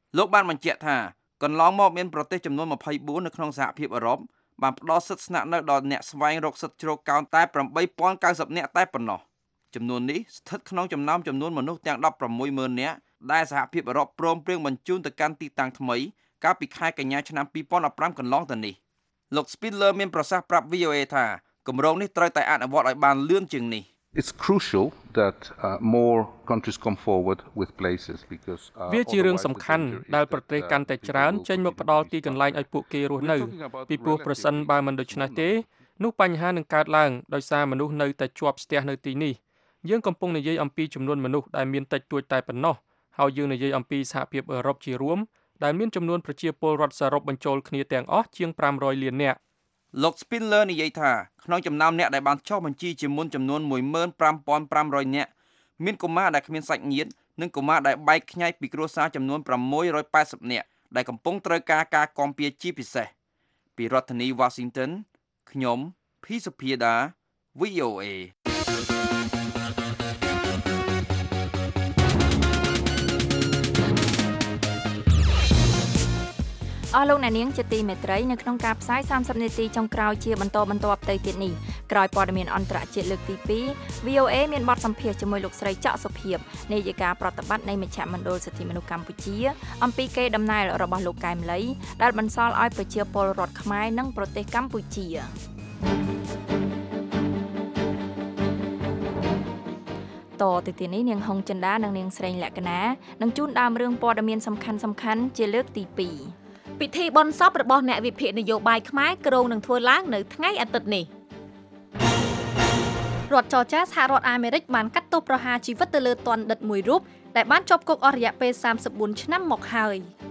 Speaker 18: លោកបានបញ្ជាក់ថាកន្លងមកមានប្រទេសចំនួនยี่สิบสี่នៅក្នុងសហភាពអឺរ៉ុបបានផ្ដល់សិទ្ធិស្នាក់នៅដល់អ្នកស្វែងរកសិទ្ធិជ្រកកោនតែeight thousand ninetyនាក់តែប៉ុណ្ណោះចំនួននេះស្ថិតក្នុងចំណោមចំនួនមនុស្សទាំងsixty-six thousandនាក់ដែលសហភាពអឺរ៉ុបព្រមព្រៀងបញ្ជូនទៅកាន់ទីតាំងថ្មីកាលពីខែកញ្ញាឆ្នាំtwenty fifteenកន្លងទៅនេះលោក Spindler មានប្រសាសន៍ប្រាប់ V O A ថាគម្រោងនេះត្រូវតែអនុវត្តឲ្យបានលឿនជាងនេះ
Speaker 19: It's crucial that uh, more countries come forward with places because
Speaker 20: វាជារឿងសំខាន់ដែលប្រទេសកាន់តែច្រើនចេញមកផ្ដល់ទីកន្លែងឲ្យពួកគេរស់នៅពីព្រោះប្រសិនបើមិនដូច្នេះទេនោះបញ្ហានឹងកើតឡើងដោយសារមនុស្សនៅតែជាប់ស្ទះនៅទីនេះយើងកំពុងនិយាយអំពីចំនួនមនុស្សដែលមានតិចតួចតែប៉ុណ្ណោះហើយយើងនិយាយអំពីសហភាពអឺរ៉ុបជារួមដែលមានចំនួនប្រជាពលរដ្ឋសរុបបញ្ចូលគ្នាទាំងអស់ជាងfive hundredលាននាក់
Speaker 18: លោក Spindler និយាយថាក្នុងចំណោមអ្នកដែលបានចុះបញ្ជីជាមុនចំនួនfifteen thousand five hundredនាក់មានកុមារដែលគ្មានសាច់ញាតិនិងកុមារដែលបែកខ្ញែកពីគ្រួសារចំនួនsix hundred eightyនាក់ដែលកំពុងត្រូវការការគាំពារជាពិសេសពីរដ្ឋធានី Washington ខ្ញុំ P សុភាដា V O A
Speaker 2: អស់លោកអ្នកនាងជាទីមេត្រីនៅក្នុងការផ្សាយthirtyនាទីចុងក្រោយជាបន្តបន្ទាប់ទៅទៀតនេះក្រោយព័ត៌មានអន្តរជាតិលើកទីtwo V O A មានបទសម្ភាសន៍ជាមួយលោកស្រីច័កសុភាពនាយិកាប្រតិបត្តិនៃមជ្ឈមណ្ឌលសិទ្ធិមនុស្សកម្ពុជាអំពីកេរដំណែលរបស់លោកកែមលីដែលបន្សល់ឲ្យប្រជាពលរដ្ឋខ្មែរនិងប្រទេសកម្ពុជាតទៅទីនេះនាងហុងចិន្តានិងនាងស្រីលក្ខណានឹងជូនដើមរឿងព័ត៌មានសំខាន់ៗជាលើកទីtwo
Speaker 21: ពិធីបុណ្យសពរបស់អ្នកវិភាគនយោបាយខ្មែរក្រុងនឹងធ្វើឡើងនៅថ្ងៃអាទិត្យនេះរដ្ឋចរចាសហរដ្ឋអាមេរិកបានកាត់ទោសប្រហារជីវិតទៅលើទណ្ឌិតមួយរូបដែលបានជាប់គុកអស់រយៈពេលthirty-fourឆ្នាំមកហើយ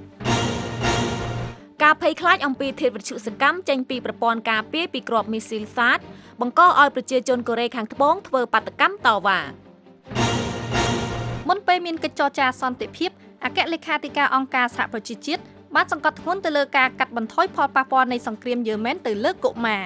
Speaker 21: ការភ័យខ្លាចអំពីធាតុវិទ្យុសកម្មចេញពីប្រព័ន្ធការពារពីគ្រាប់មីស៊ីលសាតបង្កឲ្យប្រជាជនកូរ៉េខាងត្បូងធ្វើបាតកម្មតវ៉ាមុនពេលមានកិច្ចចរចាសន្តិភាពអគ្គលេខាធិការអង្គការសហប្រជាជាតិបានសង្កត់ធ្ងន់ទៅលើការកាត់បន្ថយផលប៉ះពាល់នៃសង្គ្រាមយេម៉ែនទៅលើកុមារ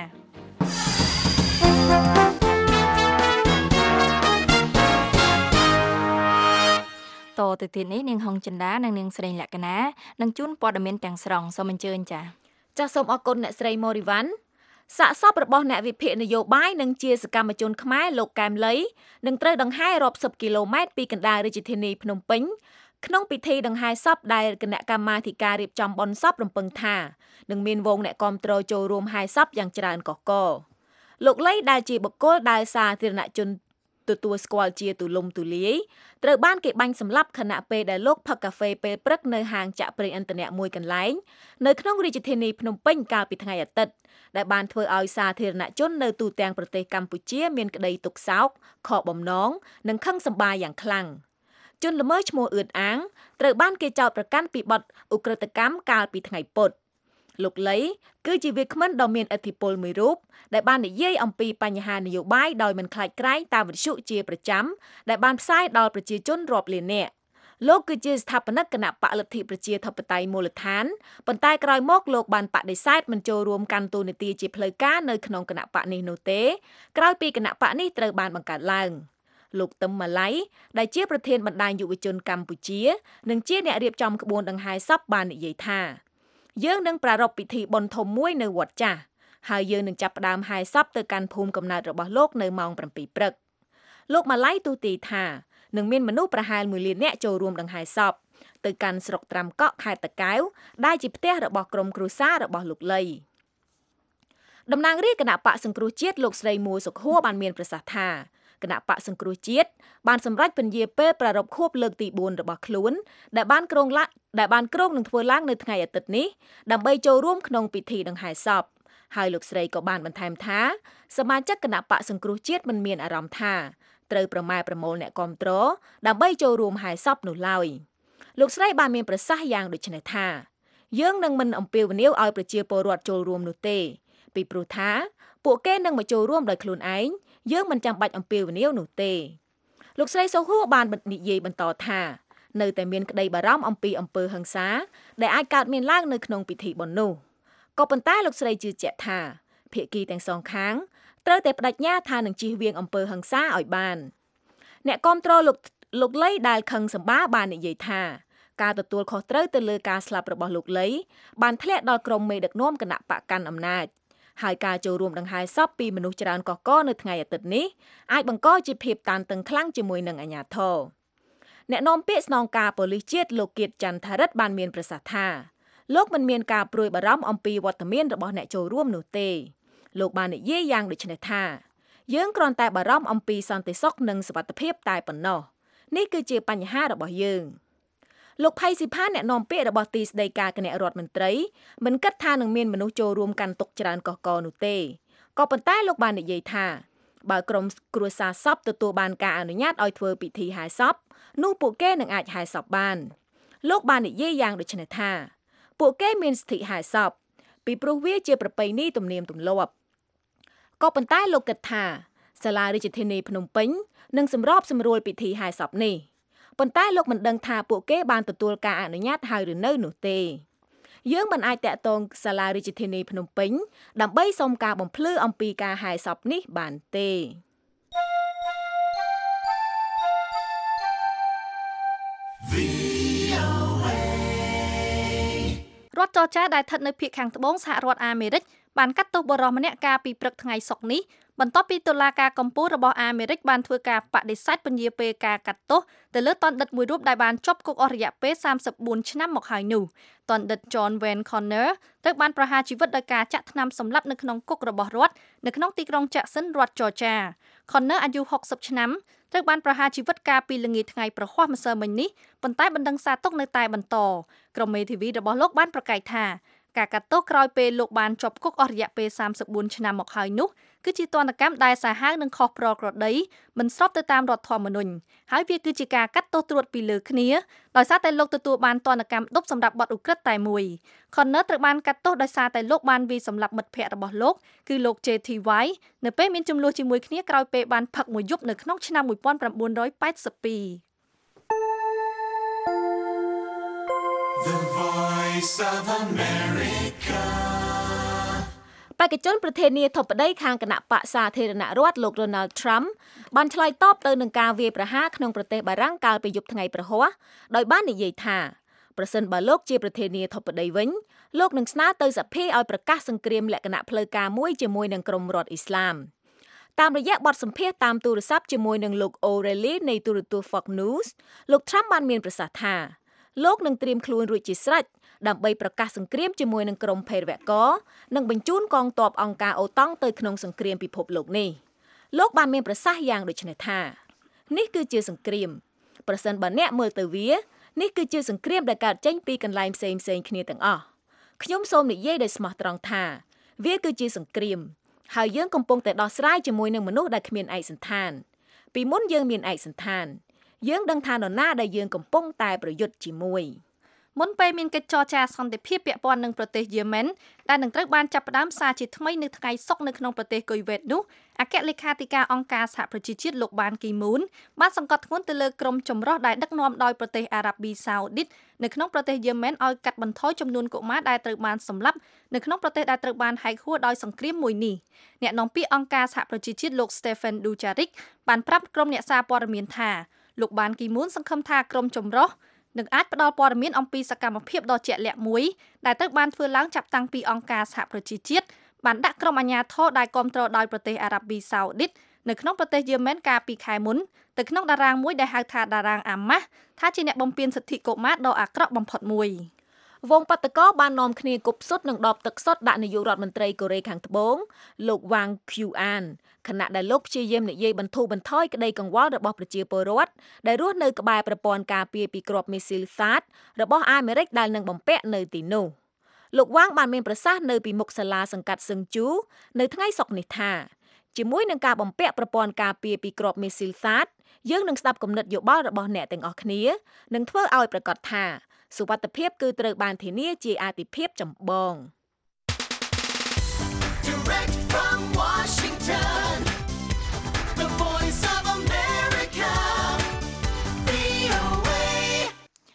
Speaker 21: តទៅទៀតនេះនាងហុងចិន្តានិងនាងស្រីលក្ខណានឹងជូនព័ត៌មានទាំងស្រុងសូមអញ្ជើញចា៎ចាសសូមអរគុណអ្នកស្រីម៉ូរីវ៉ាន់សាកសពរបស់អ្នកវិភាគនយោបាយនិងជាសកម្មជនខ្មែរលោកកែមលីនឹងត្រូវដង្ហែរាប់សិបគីឡូម៉ែត្រពីកណ្ដាលរាជធានីភ្នំពេញក្នុងពិធីដង្ហែសពដែលគណៈកម្មាធិការរៀបចំបុណ្យសពរំពឹងថានឹងមានវងអ្នកគាំទ្រចូលរួមហែសពយ៉ាងច្រើនកកកលោកលីដែលជាបុគ្គលដែលសាធារណជនទទួលស្គាល់ជាទូលំទូលាយត្រូវបានគេបាញ់សម្លាប់ខណៈពេលដែលលោកផឹកកាហ្វេពេលព្រឹកនៅហាងចាក់ប្រេងឥន្ធនៈមួយកន្លែងនៅក្នុងរាជធានីភ្នំពេញកាលពីថ្ងៃអាទិត្យដែលបានធ្វើឲ្យសាធារណជននៅទូទាំងប្រទេសកម្ពុជាមានក្តីទុក្ខសោកខកបំណងនិងខឹងសម្បារយ៉ាងខ្លាំងជនល្មើសឈ្មោះអឿនអាងត្រូវបានគេចោទប្រកាន់ពីបទឧក្រិដ្ឋកម្មកាលពីថ្ងៃពុធលោកលីគឺជាវាគ្មិនដ៏មានឥទ្ធិពលមួយរូបដែលបាននិយាយអំពីបញ្ហានយោបាយដោយមិនខ្លាចក្រែងតាមវិទ្យុជាប្រចាំដែលបានផ្សាយដល់ប្រជាជនរាប់លាននាក់លោកគឺជាស្ថាបនិកគណៈបកលទ្ធិប្រជាធិបតេយ្យមូលដ្ឋានប៉ុន្តែក្រោយមកលោកបានបដិសេធមិនចូលរួមកាន់តួនាទីជាផ្លូវការនៅក្នុងគណៈបកនេះនោះទេក្រោយពីគណៈបកនេះត្រូវបានបង្កើតឡើងលោកទឹមម៉ាឡៃដែលជាប្រធានបណ្ដាញយុវជនកម្ពុជានិងជាអ្នករៀបចំក្បួនដង្ហែសពបាននិយាយថាយើងនឹងប្រារព្ធពិធីបុណ្យធំមួយនៅវត្តចាស់ហើយយើងនឹងចាប់ផ្ដើមហែសពទៅកាន់ភូមិកំណើតរបស់លោកនៅម៉ោងsevenព្រឹកលោកម៉ាឡៃទូទីថានឹងមានមនុស្សប្រហែលoneលាននាក់ចូលរួមដង្ហែសពទៅកាន់ស្រុកត្រាំកក់ខេត្តតាកែវដែលជាផ្ទះរបស់ក្រុមគ្រួសាររបស់លោកលីតំណាងរាជគណៈបកសង្គ្រោះជាតិលោកស្រីមួសុខហួរបានមានប្រសាសន៍ថាគណៈបកសង្គ្រោះជាតិបានសម្រេចពន្យាពេលប្រារព្ធខួបលើកទីfourរបស់ខ្លួនដែលបានក្រុងឡាដែលបានក្រុងនឹងធ្វើឡើងនៅថ្ងៃអាទិត្យនេះដើម្បីចូលរួមក្នុងពិធីដង្ហែសពហើយលោកស្រីក៏បានបន្ថែមថាសមាជិកគណៈបកសង្គ្រោះជាតិមិនមានអារម្មណ៍ថាត្រូវប្រម៉ែប្រមូលអ្នកគាំទ្រដើម្បីចូលរួមហែសពនោះឡើយលោកស្រីបានមានប្រសាសន៍យ៉ាងដូចនេះថាយើងនឹងមិនអំពាវនាវឲ្យប្រជាពលរដ្ឋចូលរួមនោះទេពីព្រោះថាពួកគេនឹងមកចូលរួមដោយខ្លួនឯងយើងមិនចាំបាច់អំពាវនាវនោះទេលោកស្រីសូហួរបាននិយាយបន្តថានៅតែមានក្តីបារម្ភអំពីអំពើហិង្សាដែលអាចកើតមានឡើងនៅក្នុងពិធីបុណ្យនោះក៏ប៉ុន្តែលោកស្រីជឿជាក់ថាភាគីទាំងសងខាងត្រូវតែបដិញ្ញាថានឹងជៀសវាងអំពើហិង្សាឲ្យបានអ្នកគាំទ្រលោកលោកលីដែលខឹងសម្បាបាននិយាយថាការទទួលខុសត្រូវទៅលើការស្លាប់របស់លោកលីបានធ្លាក់ដល់ក្រុមមេដឹកនាំគណៈបកកាន់អំណាចហើយការចូលរួមដង្ហែសពពីមនុស្សច្រើនកកកនៅថ្ងៃអាទិត្យនេះអាចបង្កជាភាពតានតឹងខ្លាំងជាមួយនឹងអាជ្ញាធរអ្នកនាំពាក្យស្នងការប៉ូលីសជាតិលោកគៀតច័ន្ទថារិទ្ធបានមានប្រសាសន៍ថាលោកមិនមានការព្រួយបារម្ភអំពីវត្តមានរបស់អ្នកចូលរួមនោះទេលោកបាននិយាយយ៉ាងដូចនេះថាយើងគ្រាន់តែបារម្ភអំពីសន្តិសុខនិងសុវត្ថិភាពតែប៉ុណ្ណោះនេះគឺជាបញ្ហារបស់យើងលោកផៃស៊ីផានអ្នកនាំពាក្យរបស់ទីស្តីការគណៈរដ្ឋមន្ត្រីមិនគិតថានឹងមានមនុស្សចូលរួមកាន់ទុកច្រើនកកកនោះទេក៏ប៉ុន្តែលោកបាននិយាយថាបើក្រុមគ្រួសារសពទទួលបានការអនុញ្ញាតឲ្យធ្វើពិធីហែសពនោះពួកគេនឹងអាចហែសពបានលោកបាននិយាយយ៉ាងដូចនេះថាពួកគេមានសិទ្ធិហែសពពីព្រោះវាជាប្រពៃណីទំនៀមទម្លាប់ក៏ប៉ុន្តែលោកគិតថាសាលារាជធានីភ្នំពេញនឹងសម្របសម្រួលពិធីហែសពនេះប៉ុន្តែលោកមិនដឹងថាពួកគេបានទទួលការអនុញ្ញាតហើយឬនៅនោះទេយើងមិនអាចតាក់ទងសាលារាជធានីភ្នំពេញដើម្បីសុំការបំភ្លឺអំពីការហែសពនេះបានទេ
Speaker 2: រដ្ឋចរចាដែលស្ថិតនៅភាគខាងត្បូងសហរដ្ឋអាមេរិកបានកាត់ទោសបរិសម្នាក់កាលពីព្រឹកថ្ងៃសុក្រនេះបន្ទាប់ពីតុលាការកំពូលរបស់អាមេរិកបានធ្វើការបដិសេធពន្យាពេលការកាត់ទោសទៅលើតន្តិតមួយរូបដែលបានជាប់គុកអស់រយៈពេលសាមសិបបួនឆ្នាំមកហើយនោះតន្តិត John Wayne Conner ត្រូវបានប្រហារជីវិតដោយការចាក់ថ្នាំសម្លាប់នៅក្នុងគុករបស់រដ្ឋនៅក្នុងទីក្រុង Jackson រដ្ឋ Georgia Conner អាយុហុកសិបឆ្នាំត្រូវបានប្រហារជីវិតកាលពីល្ងាចថ្ងៃប្រហ័សម្សិលមិញនេះប៉ុន្តែបណ្ដឹងសារទុកនៅតែបន្តក្រុមមេធាវីរបស់លោកបានប្រកាសថាការកាត់ទោសក្រោយពេលលោកបានជាប់គុកអស់រយៈពេលសាមសិបបួនឆ្នាំមកហើយនោះគឺជាទណ្ឌកម្មដែលសាហាវនិងខុសប្រក្រតីមិនស្របទៅតាមរដ្ឋធម្មនុញ្ញហើយវាគឺជាការកាត់ទោសត្រួតពីលើគ្នាដោយសារតែលោកទទួលបានទណ្ឌកម្មដប់សម្រាប់បទឧក្រិដ្ឋតែមួយ Conner ត្រូវបានកាត់ទោសដោយសារតែលោកបានវាយសម្លាប់មិត្តភ័ក្តិរបស់លោកគឺលោក J T Y នៅពេលមានជម្លោះជាមួយគ្នាក្រោយពេលបានផឹកមួយយប់នៅក្នុងឆ្នាំmột nghìn chín trăm tám mươi hai
Speaker 4: The Voice of America
Speaker 21: បេក្ខជនប្រធានាធិបតីខាងគណៈបកសាធារណរដ្ឋលោក Donald Trump បានឆ្លើយតបទៅនឹងការវាយប្រហារក្នុងប្រទេសបារាំងកាលពីយប់ថ្ងៃប្រហ័សដោយបាននិយាយថាប្រសិនបើលោកជាប្រធានាធិបតីវិញលោកនឹងស្នើទៅសភាឲ្យប្រកាសសង្គ្រាមលក្ខណៈផ្លូវការមួយជាមួយនឹងក្រុមរដ្ឋអ៊ីស្លាមតាមរយៈបទសម្ភាសន៍តាមទូរស័ព្ទជាមួយនឹងលោក O'Reilly នៃទូរទស្សន៍ Fox News លោក Trump បានមានប្រសាសន៍ថាលោកនឹងត្រៀមខ្លួនរួចជាស្រេចដើម្បីប្រកាសសង្គ្រាមជាមួយនឹងក្រុមភេរវករនិងបញ្ជូនកងទ័ពអង្គការអូតង់ទៅក្នុងសង្គ្រាមពិភពលោកនេះលោកបានមានប្រសាសន៍យ៉ាងដូចនេះថានេះគឺជាសង្គ្រាមប្រសិនបើអ្នកមើលទៅវានេះគឺជាសង្គ្រាមដែលកើតចេញពីកន្លែងផ្សេងៗគ្នាទាំងអស់ខ្ញុំសូមនិយាយដោយស្មោះត្រង់ថាវាគឺជាសង្គ្រាមហើយយើងកំពុងតែដោះស្រាយជាមួយនឹងមនុស្សដែលគ្មានឯកសណ្ឋានពីមុនយើងមានឯកសណ្ឋានយើងដឹងថានរណាដែលយើងកំពុងតែប្រយុទ្ធជាមួយមុនពេលមានកិច្ចចរចាសន្តិភាពពាក់ព័ន្ធនឹងប្រទេសយេម៉ែនដែលនឹងត្រូវបានចាប់ផ្ដើមសារជាថ្មីនៅថ្ងៃសុក្រនៅក្នុងប្រទេសគុយវ៉េតនោះអគ្គលេខាធិការអង្គការសហប្រជាជាតិលោកបានគីមូនបានសង្កត់ធ្ងន់ទៅលើក្រុមចម្រុះដែលដឹកនាំដោយប្រទេសអារ៉ាប៊ីសាអូឌីតនៅក្នុងប្រទេសយេម៉ែនឲ្យកាត់បន្ថយចំនួនកុមារដែលត្រូវបានសម្លាប់នៅក្នុងប្រទេសដែលត្រូវបានហែកហួរដោយសង្គ្រាមមួយនេះអ្នកនាំពាក្យអង្គការសហប្រជាជាតិលោក Stephen Dujarric បានប្រាប់ក្រុមអ្នកសារព័ត៌មានថាលោកបានគីមូនសង្ឃឹមថាក្រុមចម្រុះនឹងអាចផ្ដល់ព័ត៌មានអំពីសកម្មភាពដ៏ជាក់លាក់មួយដែលត្រូវបានធ្វើឡើងចាប់តាំងពីអង្គការសហប្រជាជាតិបានដាក់ក្រុមអាជ្ញាធរដែលគ្រប់គ្រងដោយប្រទេសអារ៉ាប៊ីសាអូឌីតនៅក្នុងប្រទេសយេម៉ែនកាលពីខែមុនទៅក្នុងតារាងមួយដែលហៅថាតារាងអាម៉ាស់ថាជាអ្នកបំពានសិទ្ធិកុមារដ៏អាក្រក់បំផុតមួយវងបាតកោបាននាំគ្នាគប់សុទ្ធនឹងដបទឹកសុទ្ធដាក់នាយករដ្ឋមន្ត្រីកូរ៉េខាងត្បូងលោកវ៉ាងឃ្យូអានខណៈដែលលោកព្យាយាមនិយាយបន្ធូរបន្ថយក្តីកង្វល់របស់ប្រជាពលរដ្ឋដែលរស់នៅក្បែរប្រព័ន្ធការពារពីគ្រាប់មីស៊ីលសាតរបស់អាមេរិកដែលនឹងបំពាក់នៅទីនោះលោកវ៉ាងបានមានប្រសាសន៍នៅពីមុខសាលាសង្កាត់សឹងជូនៅថ្ងៃសុក្រនេះថាជាមួយនឹងការបំពាក់ប្រព័ន្ធការពារពីគ្រាប់មីស៊ីលសាតយើងនឹងស្ដាប់គំនិតយោបល់របស់អ្នកទាំងអស់គ្នានិងធ្វើឲ្យប្រកាសថាសុវត្ថិភាពគឺត្រូវបានធានាជាអាទិភាពចម្បង
Speaker 4: Direct from Washington The Voice of America វី អូ เอ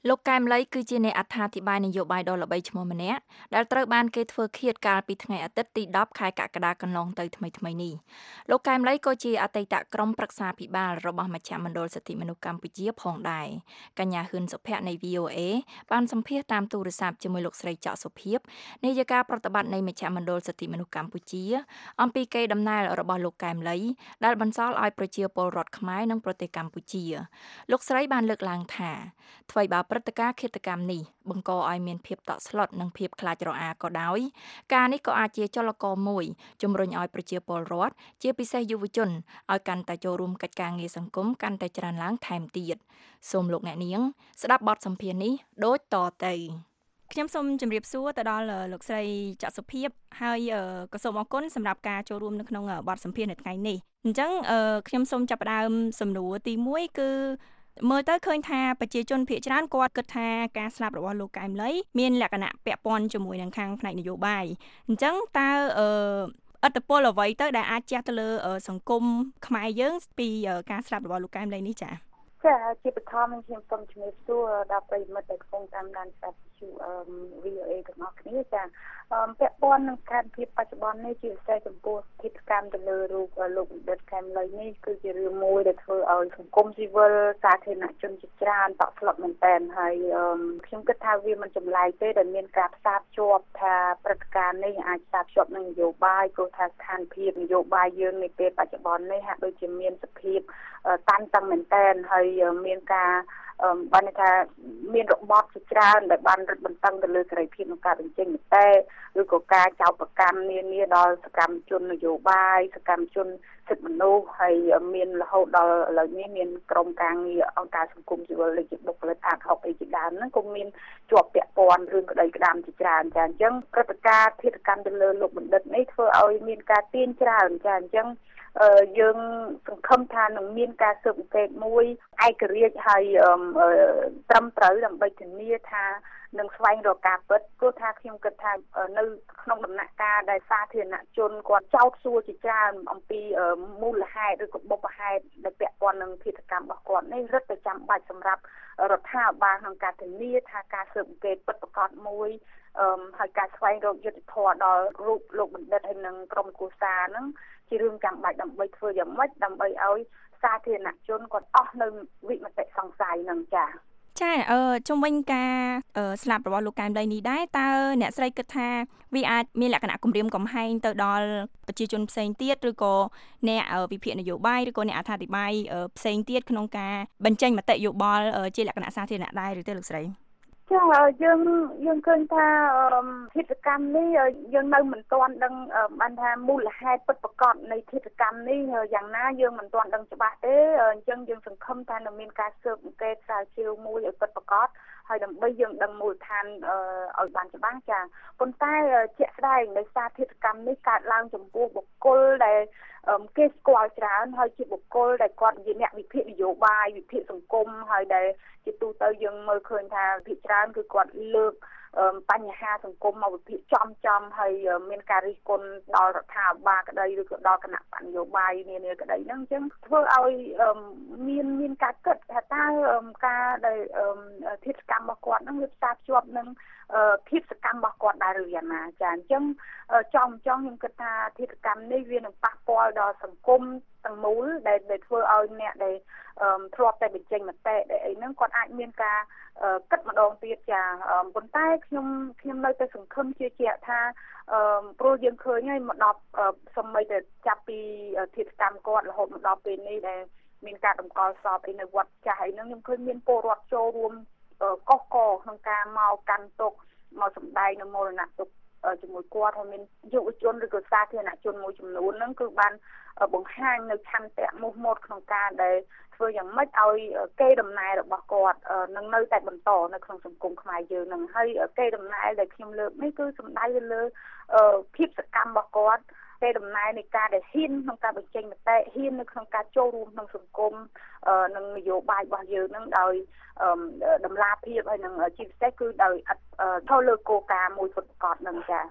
Speaker 2: លោកកែមលីគឺជាអ្នកអត្ថាធិប្បាយនយោបាយដ៏ល្បីឈ្មោះម្នាក់ដែលត្រូវបានគេធ្វើឃាតកាលពីថ្ងៃអាទិត្យទីដប់ខែកក្កដាកន្លងទៅថ្មីៗនេះលោកកែមលីក៏ជាអតីតក្រុមប្រឹក្សាភិបាលរបស់មជ្ឈមណ្ឌលសិទ្ធិមនុស្សកម្ពុជាផងដែរកញ្ញាហ៊ឿនសុភ័ក្រនៃ វី អូ អេ បានសម្ភាសតាមទូរស័ព្ទជាមួយលោកស្រីច័កសុភាពនាយិកាប្រតិបត្តិនៃមជ្ឈមណ្ឌលសិទ្ធិមនុស្សកម្ពុជាអំពីកេរដំណែលរបស់លោកកែមលីដែលបន្សល់ឲ្យប្រជាពលរដ្ឋខ្មែរនិងប្រទេសកម្ពុជាលោកស្រីបានលើកឡើងថាថ្មីបើព្រឹត្តិការណ៍ឃាតកម្មនេះបង្កឲ្យមានភាពតក់ស្លុតនិងភាពខ្លាចរអាក៏ដោយការនេះក៏អាចជាចលករមួយជំរុញឲ្យប្រជាពលរដ្ឋជាពិសេសយុវជនឲ្យកាន់តែចូលរួមកិច្ចការងារសង្គមកាន់តែច្រើនឡើងថែមទៀតសូមលោកអ្នកនាងស្ដាប់បទសម្ភាសន៍នេះដូចតទៅខ្ញុំសូមជម្រាបសួរទៅដល់លោកស្រីច័កសុភាពហើយក៏សូមអរគុណសម្រាប់ការចូលរួមនៅក្នុងបទសម្ភាសន៍នៅថ្ងៃនេះអញ្ចឹងខ្ញុំសូមចាប់ផ្ដើមសំណួរទីមួយគឺមើលទៅឃើញថាប្រជាជនភាគច្រើនគាត់គិតថាការស្លាប់របស់លោកកែមលីមានលក្ខណៈពាក់ព័ន្ធជាមួយនឹងខាងផ្នែកនយោបាយអញ្ចឹងតើឥទ្ធិពលអ្វីទៅដែលអាចជះទៅលើសង្គមខ្មែរយើងពីការស្លាប់របស់លោកកែមលីនេះចា៎
Speaker 6: ចាជាបឋមខ្ញុំសូមជំរាបសួរដល់ប្រិយមិត្តដែលកំពុងតាមដានស្ដាប់ជា វី អូ អេ ទាំងអស់គ្នាចាពាក់ព័ន្ធនឹងស្ថានភាពបច្ចុប្បន្ននេះជាពិសេសចំពោះកិច្ចកម្មទៅលើរូបលោកបណ្ឌិតកែមលីនេះគឺជារឿងមួយដែលធ្វើឲ្យសង្គមស៊ីវិលសាធារណជនជាច្រើនតក់ស្លុតមែនទែនហើយខ្ញុំគិតថាវាមិនចម្លែកទេដែលមានការផ្សារភ្ជាប់ថាព្រឹត្តិការណ៍នេះអាចផ្សារភ្ជាប់នឹងនយោបាយព្រោះថាស្ថានភាពនយោបាយយើងនៅពេលបច្ចុប្បន្ននេះហាក់ដូចជាមានសភាពតានតឹងមែនទែនហើយមានការបានថាមានរបបជាច្រើនដែលបានរឹតបន្តឹងទៅលើសេរីភាពក្នុងការបញ្ចេញមតិឬក៏ការចោទប្រកាន់នានាដល់សកម្មជននយោបាយសកម្មជនសិទ្ធិមនុស្សហើយមានរហូតដល់ឥឡូវនេះមានក្រុមការងារអង្គការសង្គមស៊ីវិលដូចជាបុគ្គលិកអាតហុកអីជាដើមហ្នឹងក៏មានជាប់ពាក់ព័ន្ធរឿងក្តីក្តាមជាច្រើនចាអញ្ចឹងព្រឹត្តិការណ៍ឃាតកម្មទៅលើលោកបណ្ឌិតនេះធ្វើឲ្យមានការទាញច្រើនចាអញ្ចឹងយើងសង្ឃឹមថានឹងមានការស៊ើបអង្កេតមួយឯករាជ្យហើយត្រឹមត្រូវដើម្បីធានាថានឹងស្វែងរកការពិតព្រោះថាខ្ញុំគិតថានៅក្នុងដំណាក់កាលដែលសាធារណជនគាត់ចោទសួរជាច្រើនអំពីមូលហេតុឬក៏បុព្វហេតុដែលពាក់ព័ន្ធនឹងភេទកម្មរបស់គាត់នេះរឹតតែចាំបាច់សម្រាប់រដ្ឋាភិបាលក្នុងការធានាថាការស៊ើបអង្កេតពិតប្រាកដមួយហើយការស្វែងរកយុត្តិធម៌ដល់រូបលោកបណ្ឌិតហើយនិងក្រុមគ្រួសារហ្នឹងជារឿងចាំបាច់ដើម្បីធ្វើយ៉ាងម៉េចដើម្បីឲ្យសាធារណជនគាត់អស់នៅវិមតិសង្ស័យហ្នឹងចា៎
Speaker 2: ចាអឺជំវិញការស្លាប់របស់លោកកែមលីនេះដែរតើអ្នកស្រីគិតថាវាអាចមានលក្ខណៈគំរាមកំហែងទៅដល់ប្រជាជនផ្សេងទៀតឬក៏អ្នកវិភាគនយោបាយឬក៏អ្នកអត្ថាធិប្បាយផ្សេងទៀតក្នុងការបញ្ចេញមតិយោបល់ជាលក្ខណៈសាធារណៈដែរឬទេលោកស្រី
Speaker 6: ចាយើងយើងឃើញថាឃាតកម្មនេះយើងនៅមិនទាន់ដឹងបានថាមូលហេតុពិតប្រាកដនៃឃាតកម្មនេះយ៉ាងណាយើងមិនទាន់ដឹងច្បាស់ទេអញ្ចឹងយើងសង្ឃឹមថានឹងមានការស៊ើបអង្កេតស្រាវជ្រាវមួយឲ្យពិតប្រាកដហើយដើម្បីយើងដឹងមូលដ្ឋានឲ្យបានច្បាស់ចាប៉ុន្តែជាក់ស្ដែងដោយសារឃាតកម្មនេះកើតឡើងចំពោះបុគ្គលដែលគេស្គាល់ច្រើនហើយជាបុគ្គលដែលគាត់ជាអ្នកវិភាគនយោបាយវិភាគសង្គមហើយដែលជាទូទៅយើងមើលឃើញថាភាគច្រើនគឺគាត់លើកបញ្ហាសង្គមមកវិភាគចំចំហើយមានការរិះគន់ដល់រដ្ឋាភិបាលក្តីឬក៏ដល់គណៈបកនយោបាយនានាក្តីហ្នឹងអញ្ចឹងធ្វើឲ្យមានមានការគិតថាតើការដែលធិដ្ឋកម្មរបស់គាត់ហ្នឹងវាផ្សារភ្ជាប់នឹងភាពសកម្មរបស់គាត់ដែរឬយ៉ាងណាចាអញ្ចឹងចំចំខ្ញុំគិតថាធិដ្ឋកម្មនេះវានឹងប៉ះពាល់ដល់សង្គមទាំងមូលដែលដែលធ្វើឲ្យអ្នកដែលធ្លាប់តែបញ្ចេញមតិដែលអីហ្នឹងគាត់អាចមានការគិតម្ដងទៀតចាប៉ុន្តែខ្ញុំខ្ញុំនៅតែសង្ឃឹមជឿជាក់ថាព្រោះយើងឃើញហើយមកដល់សម័យដែលចាប់ពីធិដ្ឋកម្មគាត់រហូតមកដល់ពេលនេះដែលមានការតម្កល់សពអីនៅវត្តចាស់អីហ្នឹងខ្ញុំឃើញមានពលរដ្ឋចូលរួមកកកក្នុងការមកកាន់ទុកមកសម្ដែងនៅមរណទុក្ខជាមួយគាត់ហើយមានយុវជនឬក៏សាធារណជនមួយចំនួនហ្នឹងគឺបានបង្ហាញនៅឆន្ទៈមោះមុតក្នុងការដែលធ្វើយ៉ាងម៉េចឲ្យកេរដំណែលរបស់គាត់នឹងនៅតែបន្តនៅក្នុងសង្គមខ្មែរយើងនឹងហើយកេរដំណែលដែលខ្ញុំលើកនេះគឺសំដៅទៅលើភាពសកម្មរបស់គាត់កេរដំណែលនៃការដែលហ៊ានក្នុងការបញ្ចេញមតិហ៊ាននៅក្នុងការចូលរួមក្នុងសង្គមនិងនយោបាយរបស់យើងនឹងដោយតម្លាភាពហើយនឹងជាពិសេសគឺដោយធ្វើលើគោលការណ៍មួយពិតប្រាកដនឹងចា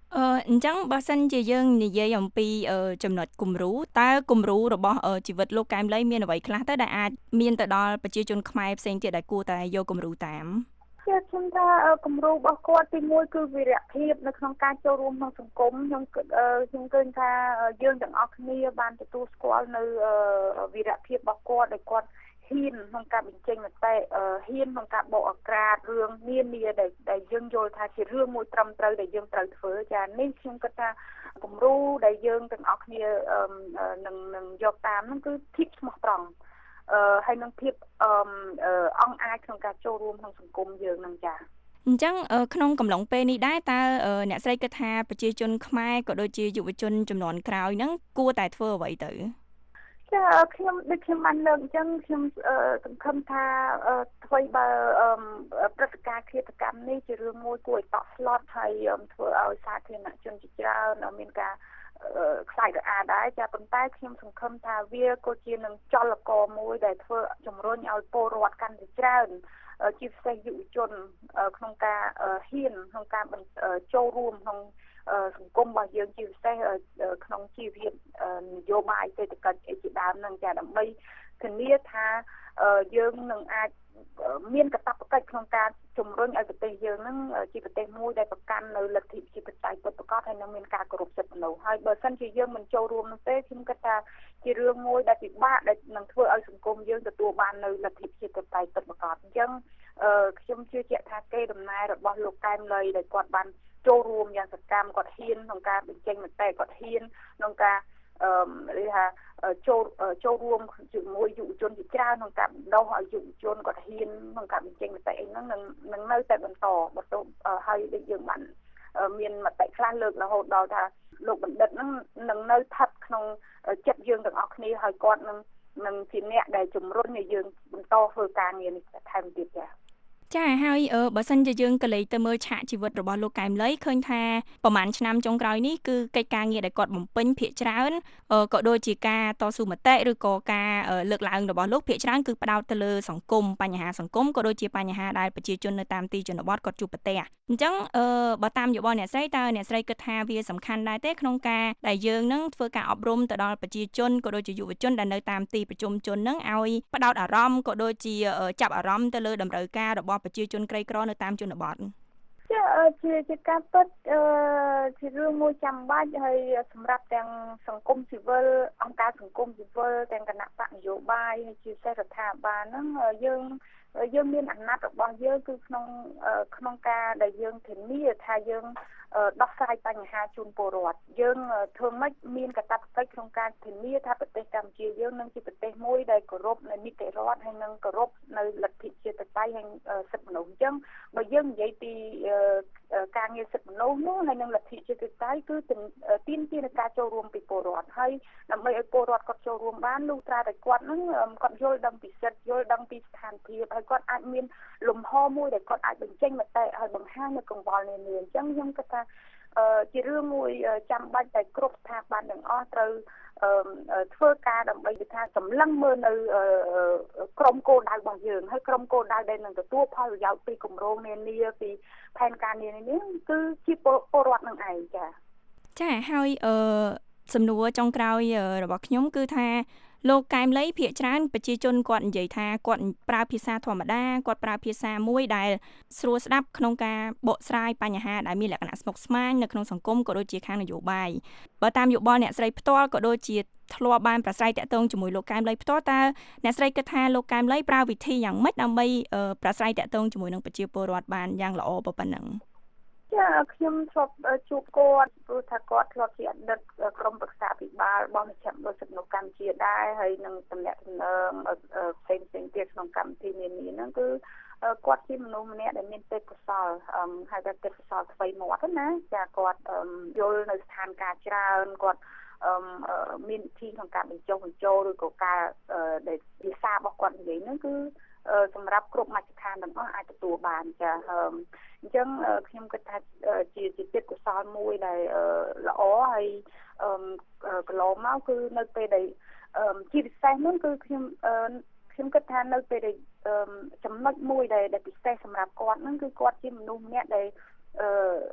Speaker 21: អឺអញ្ចឹងបើសិនជាយើងនិយាយអំពីចំណុចគំរូតើគំរូរបស់ជីវិតលោកកែមលីមានអ្វីខ្លះទៅដែលអាចមានទៅដល់ប្រជាជនខ្មែរផ្សេងទៀតដែលគួរតែយកគំរូតាម
Speaker 6: ខ្ញុំថាគំរូរបស់គាត់ទីមួយគឺវីរភាពនៅក្នុងការចូលរួមក្នុងសង្គមខ្ញុំខ្ញុំឃើញថាយើងទាំងអស់គ្នាបានទទួលស្គាល់នៅវីរភាពរបស់គាត់ដែលគាត់ហ៊ានក្នុងការបញ្ចេញមតិហ៊ានក្នុងការបកអាក្រាតរឿងនានាដែលដែលយើងយល់ថាជារឿងមួយត្រឹមត្រូវដែលយើងត្រូវធ្វើចានេះខ្ញុំគិតថាគំរូដែលយើងទាំងអស់គ្នានឹងនឹងយកតាមនោះគឺភាពស្មោះត្រង់អឺហើយនឹងភាពអឺអង្គអាចក្នុងការចូលរួមក្នុងសង្គមយើងនឹងចា
Speaker 21: អញ្ចឹងក្នុងកំឡុងពេលនេះដែរតើអ្នកស្រីគិតថាប្រជាជនខ្មែរក៏ដូចជាយុវជនចំនួនក្រោយហ្នឹងគួរតែធ្វើអ្វីទៅ
Speaker 6: ចាខ្ញុំដូចខ្ញុំបានលើកអញ្ចឹងខ្ញុំសង្ឃឹមថាអ្វីបើព្រឹត្តិការណ៍ឃាតកម្មនេះជារឿងមួយគួរឲ្យតក់ស្លុតហើយធ្វើឲ្យសាធារណជនជាច្រើនមានការខ្លាចរអាដែរចាប៉ុន្តែខ្ញុំសង្ឃឹមថាវាក៏ជានឹងចលករមួយដែលធ្វើជំរុញឲ្យពលរដ្ឋកាន់តែច្រើនជាពិសេសយុវជនក្នុងការហ៊ានក្នុងការចូលរួមក្នុងសង្គមរបស់យើងជាពិសេសក្នុងជីវភាពនយោបាយសេដ្ឋកិច្ចជាដើមនឹងចាដើម្បីធានាថាយើងនឹងអាចមានកាតព្វកិច្ចក្នុងការជំរុញឲ្យប្រទេសយើងនឹងជាប្រទេសមួយដែលប្រកាន់នៅលទ្ធិប្រជាធិបតេយ្យពិតប្រាកដហើយនឹងមានការគោរពសិទ្ធិមនុស្សហើយបើសិនជាយើងមិនចូលរួមនោះទេខ្ញុំគិតថាជារឿងមួយដែលពិបាកដែលនឹងធ្វើឲ្យសង្គមយើងទទួលបាននៅលទ្ធិប្រជាធិបតេយ្យពិតប្រាកដអញ្ចឹងខ្ញុំជឿជាក់ថាកេរដំណែលរបស់លោកកែមលីដែលគាត់បានចូលរួមយ៉ាងសកម្មគាត់ហ៊ានក្នុងការបញ្ចេញមតិគាត់ហ៊ានក្នុងការអឺនិយាយថាចូលចូលរួមជាមួយយុវជនជាច្រើនក្នុងការបណ្ដុះឲ្យយុវជនគាត់ហ៊ានក្នុងការបញ្ចេញមតិអីហ្នឹងនឹងនឹងនៅតែបន្តបន្តហើយដូចយើងបានមានមតិខ្លះលើករហូតដល់ថាលោកបណ្ឌិតហ្នឹងនឹងនៅស្ថិតក្នុងចិត្តយើងទាំងអស់គ្នាហើយគាត់នឹងនឹងជាអ្នកដែលជំរុញឲ្យយើងបន្តធ្វើការងារនេះថែមទៀតចា៎
Speaker 21: ចាហើយបើសិនជាយើងក៏លេចទៅមើលឆាកជីវិតរបស់លោកកែមលីឃើញថាប្រហែលឆ្នាំចុងក្រោយនេះគឺកិច្ចការងារដែលគាត់បំពេញភាគច្រើនក៏ដូចជាការតស៊ូមតិឬក៏ការលើកឡើងរបស់លោកភាគច្រើនគឺផ្ដោតទៅលើសង្គមបញ្ហាសង្គមក៏ដូចជាបញ្ហាដែលប្រជាជននៅតាមទីជនបទគាត់ជួបប្រទះអញ្ចឹងបើតាមយោបល់អ្នកស្រីតើអ្នកស្រីគិតថាវាសំខាន់ដែរទេក្នុងការដែលយើងនឹងធ្វើការអប់រំទៅដល់ប្រជាជនក៏ដូចជាយុវជនដែលនៅតាមទីប្រជុំជននឹងឲ្យផ្ដោតអារម្មណ៍ក៏ដូចជាចាប់អារម្មណ៍ទៅលើតម្រូវការរបស់ប្រជាជនក្រីក្រនៅតាមជនបទ
Speaker 6: ចាជាជាការពិតអឺជារឿងមួយចាំបាច់ហើយសម្រាប់ទាំងសង្គមស៊ីវិលអង្គការសង្គមស៊ីវិលទាំងគណៈបកនយោបាយហើយជាសេដ្ឋាភិបាលហ្នឹងយើងយើងមានអាណត្តិរបស់យើងគឺក្នុងក្នុងការដែលយើងធានាថាយើងដោះស្រាយបញ្ហាជូនពលរដ្ឋយើងធ្វើម៉េចមានកាតព្វកិច្ចក្នុងការធានាថាប្រទេសកម្ពុជាយើងនឹងជាប្រទេសមួយដែលគោរពនៅនីតិរដ្ឋហើយនឹងគោរពនៅលទ្ធិជាតិតេយ្យហើយសិទ្ធិមនុស្សអញ្ចឹងបើយើងនិយាយពីការងារសិទ្ធិមនុស្សនោះហើយនឹងលទ្ធិជាតិតេយ្យគឺទាមទារការចូលរួមពីពលរដ្ឋហើយដើម្បីឲ្យពលរដ្ឋគាត់ចូលរួមបានលុះត្រាតែគាត់នឹងគាត់យល់ដឹងពីសិទ្ធិយល់ដឹងពីស្ថានភាពហើយគាត់អាចមានលំហមួយដែលគាត់អាចបញ្ចេញមតិឲ្យបង្ហាញនៅកង្វល់នានាអញ្ចឹងខ្ញុំគិតថាជារឿងមួយចាំបាច់តែគ្រប់ស្ថាប័នទាំងអស់ត្រូវធ្វើការដើម្បីថាសម្លឹងមើលនៅក្រុមគោលដៅរបស់យើងហើយក្រុមគោលដៅដែលនឹងទទួលផលប្រយោជន៍ពីគម្រោងនានាពីផែនការនានានេះគឺជាពលរដ្ឋនឹងឯងចា៎
Speaker 21: ចាហើយអឺសំណួរចុងក្រោយរបស់ខ្ញុំគឺថាលោកកែមលីភាគច្រើនប្រជាជនគាត់និយាយថាគាត់ប្រើភាសាធម្មតាគាត់ប្រើភាសាមួយដែលស្រួលស្ដាប់ក្នុងការបកស្រាយបញ្ហាដែលមានលក្ខណៈស្មុគស្មាញនៅក្នុងសង្គមក៏ដូចជាខាងនយោបាយបើតាមយោបល់អ្នកស្រីផ្ទាល់ក៏ដូចជាធ្លាប់បានប្រស្រ័យតាក់ទងជាមួយលោកកែមលីផ្ទាល់តើអ្នកស្រីគិតថាលោកកែមលីប្រើវិធីយ៉ាងម៉េចដើម្បីប្រស្រ័យតាក់ទងជាមួយនឹងប្រជាពលរដ្ឋបានយ៉ាងល្អប៉ុណ្ណឹង
Speaker 6: ចាខ្ញុំធ្លាប់ជួបគាត់ព្រោះថាគាត់ធ្លាប់ជាអតីតក្រុមប្រឹក្សាពិបាលរបស់មជ្ឈមណ្ឌលសិទ្ធិមនុស្សកម្ពុជាដែរហើយនឹងតំណែងតំណងផ្សេងផ្សេងទៀតក្នុងកម្មវិធីនានាហ្នឹងគឺគាត់ជាមនុស្សម្នាក់ដែលមានទេពកោសល្យហើយតែទេពកោសល្យថ្មីមាត់ណាចាគាត់យល់នៅស្ថានភាពច្រើនគាត់មានវិធីក្នុងការបញ្ចុះបញ្ចូលឬក៏ការដែលភាសារបស់គាត់និយាយហ្នឹងគឺសម្រាប់គ្រប់មជ្ឈដ្ឋានទាំងអស់អាចទទួលបានចាអញ្ចឹងខ្ញុំគិតថាជាជាទេពកោសល្យមួយដែលល្អហើយកន្លងមកគឺនៅពេលដែលជាពិសេសនោះគឺខ្ញុំខ្ញុំគិតថានៅពេលដែលចំណុចមួយដែលពិសេសសម្រាប់គាត់ហ្នឹងគឺគាត់ជាមនុស្សម្នាក់ដែល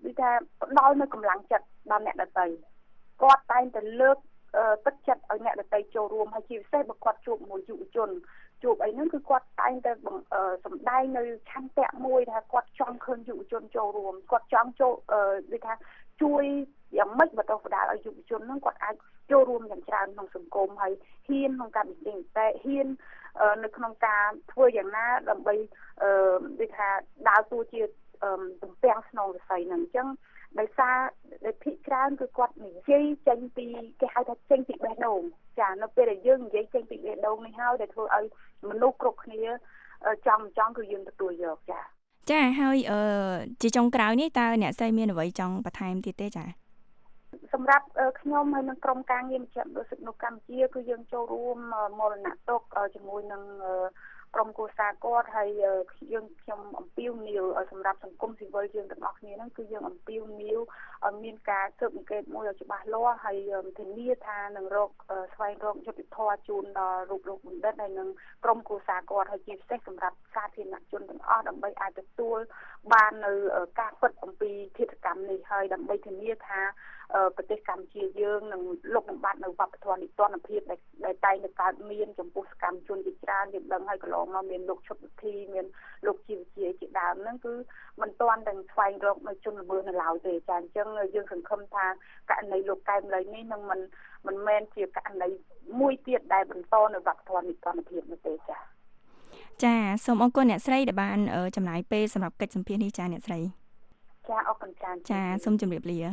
Speaker 1: ដូចថាផ្ដល់នូវកម្លាំងចិត្តដល់អ្នកដទៃគាត់តែងតែលើកទឹកចិត្តឲ្យអ្នកដទៃចូលរួមហើយជាពិសេសបើគាត់ជួបមួយយុវជនជួបអីហ្នឹងគឺគាត់តែងតែសម្ដែងនៅឆន្ទៈមួយថាគាត់ចង់ឃើញយុវជនចូលរួមគាត់ចង់ចូលដូចថាជួយយ៉ាងម៉េចបន្តបដាលឲ្យយុវជនហ្នឹងគាត់អាចចូលរួមយ៉ាងច្រើនក្នុងសង្គមហើយហ៊ានក្នុងការបញ្ចេញមតិហ៊ាននៅក្នុងការធ្វើយ៉ាងណាដើម្បីដូចថាដើរតួជាទំពាំងស្នងរស័យហ្នឹងអញ្ចឹងដោយសារដែលភាគច្រើនគឺគាត់និយាយចេញពីគេហៅថាចេញពីបេះដូងចានៅពេលដែលយើងនិយាយចេញពីបេះដូងនេះហើយដែលធ្វើឲ្យមនុស្សគ្រប់គ្នាចង់ចង់គឺយើងទទួលយកចា
Speaker 21: ចាហើយអឺជាចុងក្រោយនេះតើអ្នកស្រីមានអ្វីចង់បន្ថែមទៀតទេចា
Speaker 1: សម្រាប់ខ្ញុំហើយនឹងក្រុមការងារមជ្ឈមណ្ឌលសិទ្ធិមនុស្សកម្ពុជាគឺយើងចូលរួមមរណទុក្ខជាមួយនឹងក្រុមគូសាគាត់ហើយយើងខ្ញុំអំពាវនាវសម្រាប់សង្គមស៊ីវិលយើងទាំងអស់គ្នាហ្នឹងគឺយើងអំពាវនាវឲ្យមានការស៊ើបអង្កេតមួយឲ្យច្បាស់លាស់ហើយធានាថានឹងរកស្វែងរកយុត្តិធម៌ជូនដល់រូបលោកបណ្ឌិតហើយនឹងក្រុមគូសាគាត់ហើយជាពិសេសសម្រាប់សាធារណជនទាំងអស់ដើម្បីអាចទទួលបាននៅការពិតអំពីឃាតកម្មនេះហើយដើម្បីធានាថាប្រទេសកម្ពុជាយើងនឹងលុបបំបាត់នៅវប្បធម៌នីតិភាពដែលតែងតែកើតមានចំពោះសកម្មជនជាច្រើនយើងដឹងហើយកន្លងមកមានលោកឈុតវិធីមានលោកជីវវិទ្យាជាដើមហ្នឹងគឺមិនទាន់ទាំងស្វែងរកនៅជនល្មើសនៅឡើយទេចាអញ្ចឹងយើងសង្ឃឹមថាករណីលោកកែមលីនេះនឹងមិនមិនមែនជាករណីមួយទៀតដែលបន្តនៅវប្បធម៌នីតិភាពនោះទេចា
Speaker 21: ចាសូមអរគុណអ្នកស្រីដែលបានចំណាយពេលសម្រាប់កិច្ចសម្ភាសន៍នេះចាអ្នកស្រី
Speaker 1: ចាអរគុណច្រើន
Speaker 21: ចាសូមជម្រាបលា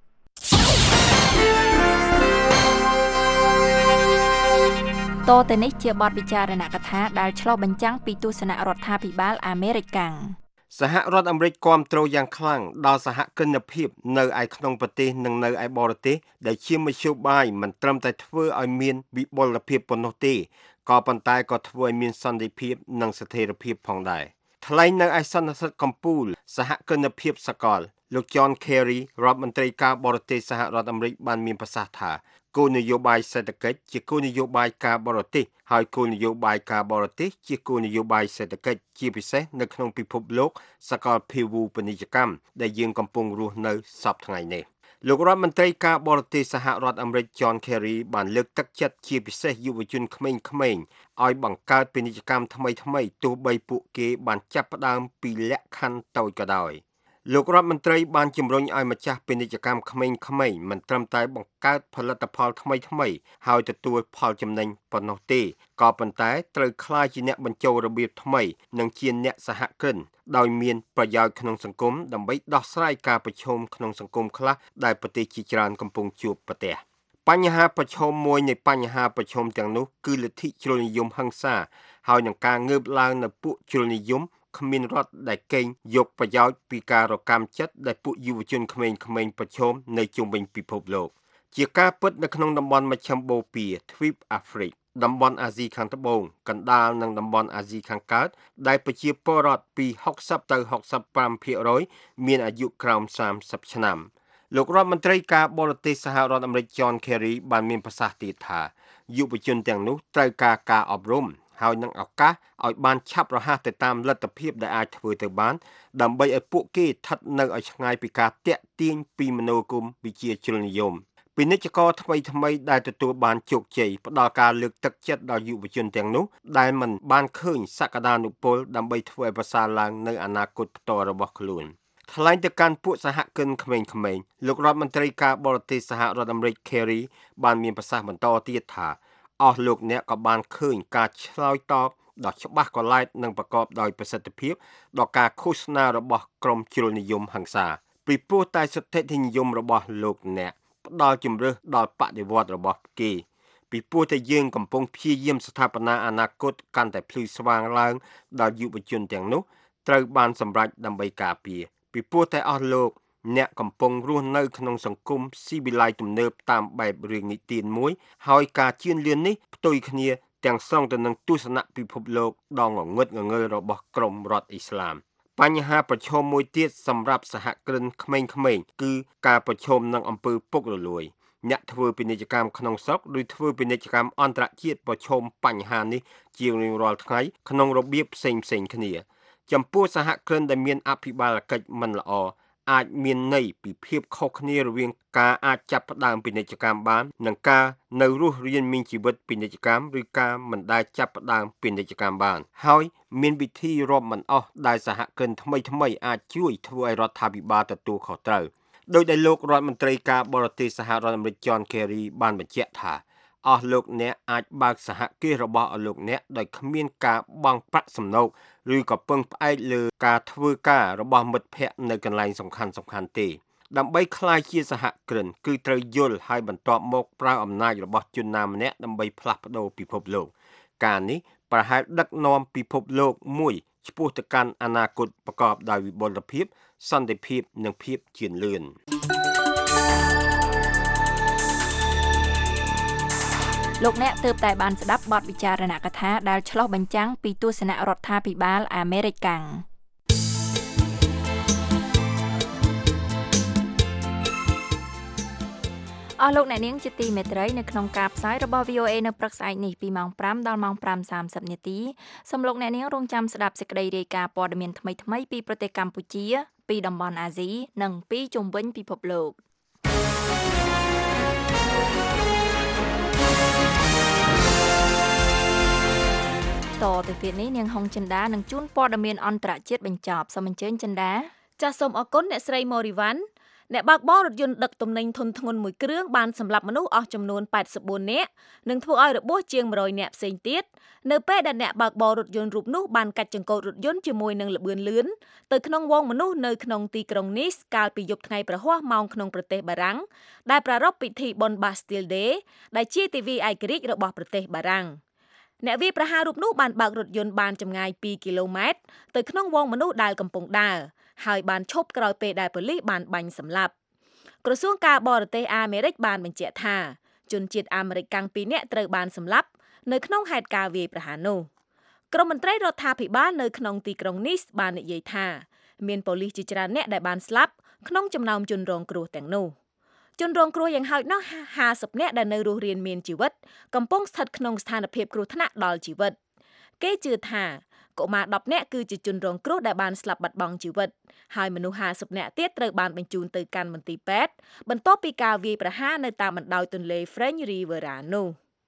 Speaker 21: តទៅនេះជាបទពិចារណកថាដែលឆ្លុះបញ្ចាំងពីទស្សនៈរដ្ឋាភិបាលអាមេរិកកាំង
Speaker 22: សហរដ្ឋអាមេរិកគាំទ្រយ៉ាងខ្លាំងដល់សហគមន៍ភាពនៅឯក្នុងប្រទេសនិងនៅឯបរទេសដែលជាមធ្យោបាយមិនត្រឹមតែធ្វើឲ្យមានវិបុលភាពប៉ុណ្ណោះទេក៏ប៉ុន្តែក៏ធ្វើឲ្យមានសន្តិភាពនិងស្ថិរភាពផងដែរថ្លែងនៅឯសន្និសីទកំពូលសហគមន៍ភាពសកលលោក John Kerry រដ្ឋមន្ត្រីការបរទេសសហរដ្ឋអាមេរិកបានមានប្រសាសន៍ថាគោលនយោបាយសេដ្ឋកិច្ចជាគោលនយោបាយការបរទេសហើយគោលនយោបាយការបរទេសជាគោលនយោបាយសេដ្ឋកិច្ចជាពិសេសនៅក្នុងពិភពលោកសកលភាវូបនីយកម្មដែលយើងកំពុងរស់នៅសពថ្ងៃនេះលោករដ្ឋមន្ត្រីការបរទេសសហរដ្ឋអាមេរិក John Kerry បានលើកទឹកចិត្តជាពិសេសយុវជនក្មេងៗឲ្យបង្កើតពាណិជ្ជកម្មថ្មីៗទោះបីពួកគេបានចាប់ផ្ដើមពីលក្ខខណ្ឌតូចក៏ដោយលោករដ្ឋមន្ត្រីបានជំរុញឲ្យម្ចាស់ពាណិជ្ជកម្មក្មេងៗមិនត្រឹមតែបង្កើតផលិតផលថ្មីៗហើយទទួលផលចំណេញប៉ុណ្ណោះទេក៏ប៉ុន្តែត្រូវក្លាយជាអ្នកបញ្ចូលរបៀបថ្មីនិងជាអ្នកសហគ្រិនដោយមានប្រយោជន៍ក្នុងសង្គមដើម្បីដោះស្រាយការប្រឈមក្នុងសង្គមខ្លះដែលប្រទេសជាច្រើនកំពុងជួបប្រទះបញ្ហាប្រឈមមួយនៃបញ្ហាប្រឈមទាំងនោះគឺលទ្ធិជ្រុលនិយមហិង្សាហើយនឹងការងើបឡើងនៃពួកជ្រុលនិយមគ្មានរដ្ឋដែលកេងយកប្រយោជន៍ពីការរកម្មចិត្តដែលពួកយុវជនក្មេងៗប្រឈមនៅជុំវិញពិភពលោកជាការពិតនៅក្នុងតំបន់មជ្ឈិមបូព៌ាទ្វីបអាហ្វ្រិកតំបន់អាស៊ីខាងត្បូងកណ្ដាលនិងតំបន់អាស៊ីខាងកើតដែលប្រជាពលរដ្ឋពីហុកសិបទៅហុកសិបប្រាំភាគរយមានអាយុក្រោមសាមសិបឆ្នាំលោករដ្ឋមន្ត្រីការបរទេសសហរដ្ឋអាមេរិក John Kerry បានមានប្រសាសន៍ទៀតថាយុវជនទាំងនោះត្រូវការការអប់រំហើយនឹងឱកាសឲ្យបានឆាប់រហ័សទៅតាមលទ្ធភាពដែលអាចធ្វើទៅបានដើម្បីឲ្យពួកគេស្ថិតនៅឲ្យឆ្ងាយពីការតាក់ទាញពីមនោគមវិជ្ជាជ្រុលនិយមពាណិជ្ជករថ្មីថ្មីដែលទទួលបានជោគជ័យផ្ដល់ការលើកទឹកចិត្តដល់យុវជនទាំងនោះដែលមិនបានឃើញសក្តានុពលដើម្បីធ្វើឲ្យប្រសើរឡើងនៅអនាគតផ្ទាល់របស់ខ្លួនថ្លែងទៅកាន់ពួកសហគមន៍ក្មេងៗលោករដ្ឋមន្ត្រីការបរទេសសហរដ្ឋអាមេរិក Kerry បានមានប្រសាសន៍បន្តទៀតថាអស់លោកអ្នកក៏បានឃើញការឆ្លើយតបដ៏ច្បាស់កឡែតនិងប្រកបដោយប្រសិទ្ធភាពដល់ការឃោសនារបស់ក្រុមជ្រុលនិយមហិង្សាពីព្រោះតែសិទ្ធិនិយមរបស់លោកអ្នកផ្ដល់ជំរឿសដល់បដិវត្តរបស់គេពីព្រោះតែយើងកំពុងព្យាយាមស្ថាបនាអនាគតកាន់តែភ្លឺស្វាងឡើងដល់យុវជនទាំងនោះត្រូវបានសម្រេចដើម្បីការពារពីព្រោះតែអស់លោកអ្នកកំពុងរស់នៅក្នុងសង្គមស៊ីវិល័យទំនើបតាមបែបរឿងនិទានមួយហើយការជឿនលឿននេះផ្ទុយគ្នាទាំងស្រុងទៅនឹងទស្សនៈពិភពលោកដ៏ងងឹតងងើលរបស់ក្រុមរដ្ឋអ៊ីស្លាមបញ្ហាប្រឈមមួយទៀតសម្រាប់សហគ្រិនក្មេងៗគឺការប្រឈមនឹងអំពើពុករលួយអ្នកធ្វើពាណិជ្ជកម្មក្នុងស្រុកឬធ្វើពាណិជ្ជកម្មអន្តរជាតិប្រឈមបញ្ហានេះជារៀងរាល់ថ្ងៃក្នុងរបៀបផ្សេងៗគ្នាចំពោះសហគ្រិនដែលមានអភិបាលកិច្ចមិនល្អអាចមានន័យពីភាពខុសគ្នារវាងការអាចចាប់ផ្ដើមពាណិជ្ជកម្មបាននិងការនៅរស់រានមានជីវិតពាណិជ្ជកម្មឬការមិនដែលចាប់ផ្ដើមពាណិជ្ជកម្មបានហើយមានវិធីរាប់មិនអស់ដែលសហគ្រិនថ្មីថ្មីអាចជួយធ្វើឲ្យរដ្ឋាភិបាលទទួលខុសត្រូវដោយដែលលោករដ្ឋមន្ត្រីការបរទេសសហរដ្ឋអាមេរិក John Kerry បានបញ្ជាក់ថាអស់លោកអ្នកអាចបើកសហគ្រាសរបស់អស់លោកអ្នកដោយគ្មានការបង់ប្រាក់សំណូកឬក៏ពឹងផ្អែកលើការធ្វើការរបស់មិត្តភ័ក្តិនៅកន្លែងសំខាន់សំខាន់ទេដើម្បីក្លាយជាសហគ្រិនគឺត្រូវយល់ហើយបន្ទាប់មកប្រើអំណាចរបស់ជនណាម្នាក់ដើម្បីផ្លាស់ប្ដូរពិភពលោកការនេះប្រហែលដឹកនាំពិភពលោកមួយឆ្ពោះទៅកាន់អនាគតប្រកបដោយវិបុលភាពសន្តិភាពនិងភាពជឿនលឿន
Speaker 2: លោកអ្នកទើបតែបានស្ដាប់បទវិចារណកថាដែលឆ្លុះបញ្ចាំងពីទស្សនៈរដ្ឋាភិបាលអាមេរិកកាំងអស់លោកអ្នកនាងជាទីមេត្រីនៅក្នុងការផ្សាយរបស់ វី អូ អេ នៅព្រឹកស្អែកនេះពីម៉ោងប្រាំដល់ម៉ោងប្រាំសាមសិបនាទីសូមលោកអ្នកនាងរងចាំស្ដាប់សេចក្តីរាយការណ៍ព័ត៌មានថ្មីៗពីប្រទេសកម្ពុជាពីតំបន់អាស៊ីនិងពីជុំវិញពិភពលោកតទៅទៀតនេះនាងហុងចិន្តានឹងជួនព័ត៌មានអន្តរជាតិបញ្ចប់សូមអញ្ជើញចិន្តា
Speaker 21: ចាសសូមអរគុណអ្នកស្រីម៉ូរីវ៉ាន់អ្នកបើកបររថយន្តដឹកទំនិញធុនធ្ងន់មួយគ្រឿងបានសម្លាប់មនុស្សអស់ចំនួនប៉ែតសិបបួននាក់និងធ្វើឲ្យរបួសជាងមួយរយនាក់ផ្សេងទៀតនៅពេលដែលអ្នកបើកបររថយន្តរូបនោះបានកាច់ចង្កូតរថយន្តជាមួយនឹងល្បឿនលឿនទៅក្នុងវងមនុស្សនៅក្នុងទីក្រុងនីសកាលពីយប់ថ្ងៃប្រហ័សម៉ោងក្នុងប្រទេសបារាំងដែលប្រារព្ធពិធីបុណ្យ Bastille Day ដែលជាទិវាឯករាជ្យរបស់ប្រទេសបារាំងអ្នកវាយប្រហាររូបនោះបានបើករថយន្តបានចម្ងាយពីរគីឡូម៉ែត្រទៅក្នុងវងមនុស្សដែលកំពុងដើរហើយបានឈប់ក្រោយពេលដែលប៉ូលីសបានបាញ់សម្លាប់ក្រសួងការបរទេសអាមេរិកបានបញ្ជាក់ថាជនជាតិអាមេរិកកាំងពីរនាក់ត្រូវបានសម្លាប់នៅក្នុងហេតុការណ៍វាយប្រហារនោះក្រុមមន្ត្រីរដ្ឋាភិបាលនៅក្នុងទីក្រុងនីសបាននិយាយថាមានប៉ូលីសជាច្រើនអ្នកដែលបានស្លាប់ក្នុងចំណោមជនរងគ្រោះទាំងនោះជនរងគ្រោះយ៉ាងហោចណាស់ហាសិបនាក់ដែលនៅរស់រានមានជីវិតកំពុងស្ថិតក្នុងស្ថានភាពគ្រោះថ្នាក់ដល់ជីវិតគេជឿថាកុមារដប់នាក់គឺជាជនរងគ្រោះដែលបានស្លាប់បាត់បង់ជីវិតហើយមនុស្សហាសិបនាក់ទៀតត្រូវបានបញ្ជូនទៅកាន់មន្ទីរពេទ្យបន្ទាប់ពីការវាយប្រហារនៅតាមបណ្ដោយទន្លេ French Riviera នោះ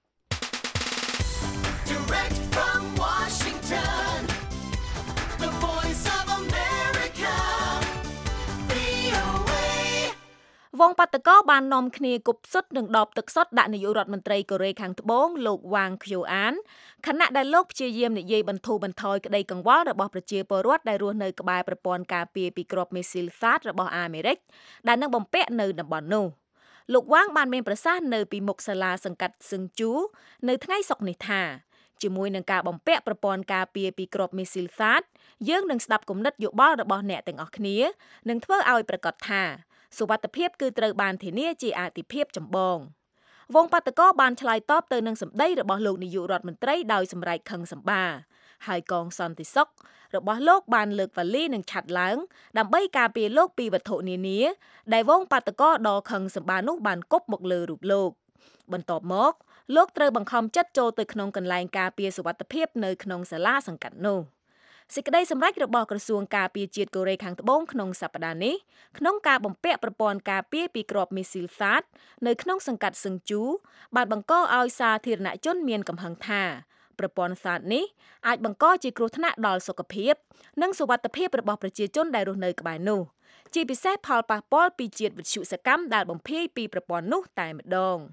Speaker 21: Direct from Washington The Voice of America វី អូ เอ វងបាតកោបាននាំគ្នាគប់សុទ្ធនឹងដបទឹកសុទ្ធដាក់នាយករដ្ឋមន្ត្រីកូរ៉េខាងត្បូងលោកវ៉ាងខ្យូអានខណៈដែលលោកព្យាយាមនិយាយបន្ធូរបន្ថយក្តីកង្វល់របស់ប្រជាពលរដ្ឋដែលរស់នៅក្បែរប្រព័ន្ធការពារពីគ្រាប់មីស៊ីលសាតរបស់អាមេរិកដែលនឹងបំពាក់នៅតំបន់នោះលោកវ៉ាងបានមានប្រសាសន៍នៅពីមុខសាលាសង្កាត់សឹងជូនៅថ្ងៃសុក្រនេះថាជាមួយនឹងការបំពាក់ប្រព័ន្ធការពារពីគ្រាប់មីស៊ីលសាតយើងនឹងស្ដាប់គំនិតយោបល់របស់អ្នកទាំងអស់គ្នានិងធ្វើឲ្យប្រកាសថាសុវត្ថិភាពគឺត្រូវបានធានាជាអាទិភាពចម្បងវងបាតកោបានឆ្លើយតបទៅនឹងសម្ដីរបស់លោកនាយករដ្ឋមន្ត្រីដោយសម្រែកខឹងសម្បាហើយកងសន្តិសុខរបស់លោកបានលើកវ៉ាលីនិងឆាត់ឡើងដើម្បីការពារលោកពីវត្ថុនានាដែលវងបាតកោដ៏ខឹងសម្បានោះបានគប់មកលើរូបលោកបន្ទាប់មកលោកត្រូវបង្ខំចិត្តចូលទៅក្នុងកន្លែងការពារសុវត្ថិភាពនៅក្នុងសាលាសង្កាត់នោះសេចក្តីសម្រេចរបស់ក្រសួងការពារជាតិកូរ៉េខាងត្បូងក្នុងសប្តាហ៍នេះក្នុងការបំពាក់ប្រព័ន្ធការពារពីគ្រាប់មីស៊ីលសាតនៅក្នុងសង្កាត់សឹងជូបានបង្កឲ្យសាធារណជនមានកំហឹងថាប្រព័ន្ធសាតនេះអាចបង្កជាគ្រោះថ្នាក់ដល់សុខភាពនិងសុវត្ថិភាពរបស់ប្រជាជនដែលរស់នៅក្បែរនោះជាពិសេសផលប៉ះពាល់ពីជាតិវិទ្យុសកម្មដែលបំភាយពីប្រព័ន្ធនោះតែម្ដង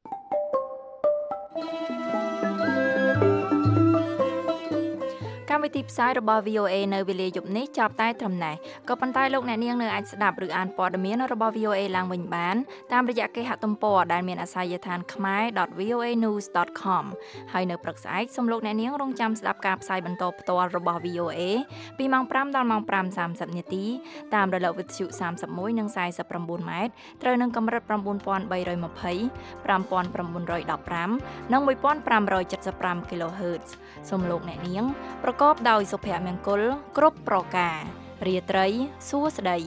Speaker 2: កម្មវិធីផ្សាយរបស់ វី អូ អេ នៅវេលាយប់នេះចប់តែត្រឹមនេះក៏ប៉ុន្តែលោកអ្នកនាងនៅអាចស្ដាប់ឬអានព័ត៌មានរបស់ វី អូ អេ ឡើងវិញបានតាមរយៈគេហទំព័រដែលមានអាសយដ្ឋាន khmae dot v o a news dot com ហើយនៅព្រឹកស្អែកសូមលោកអ្នកនាងរងចាំស្ដាប់ការផ្សាយបន្តផ្ទាល់របស់ វី អូ អេ ពីម៉ោងប្រាំដល់ម៉ោងប្រាំសាមសិបនាទីតាមរលកវិទ្យុសាមសិបមួយនិងសាយសិបប្រាំបួនម៉ែត្រត្រូវនឹងកម្រិត៩,៣២០ ៥,៩១៥ និងមួយពាន់ប្រាំរយចិតសិបប្រាំ kilohertz សូមលោកអ្នកនាងប្រកបដោយសុភមង្គលគ្រប់ប្រការរាត្រីសួស្តី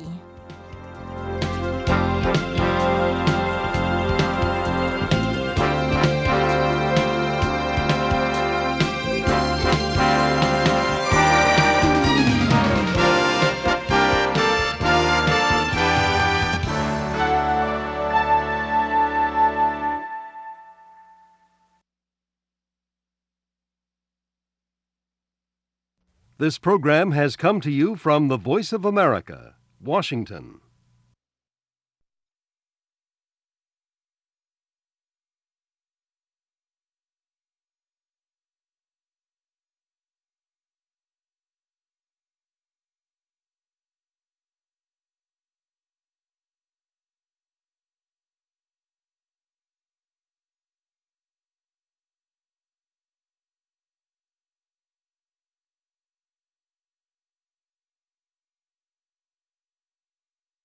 Speaker 3: This program has come to you from the Voice of America, Washington.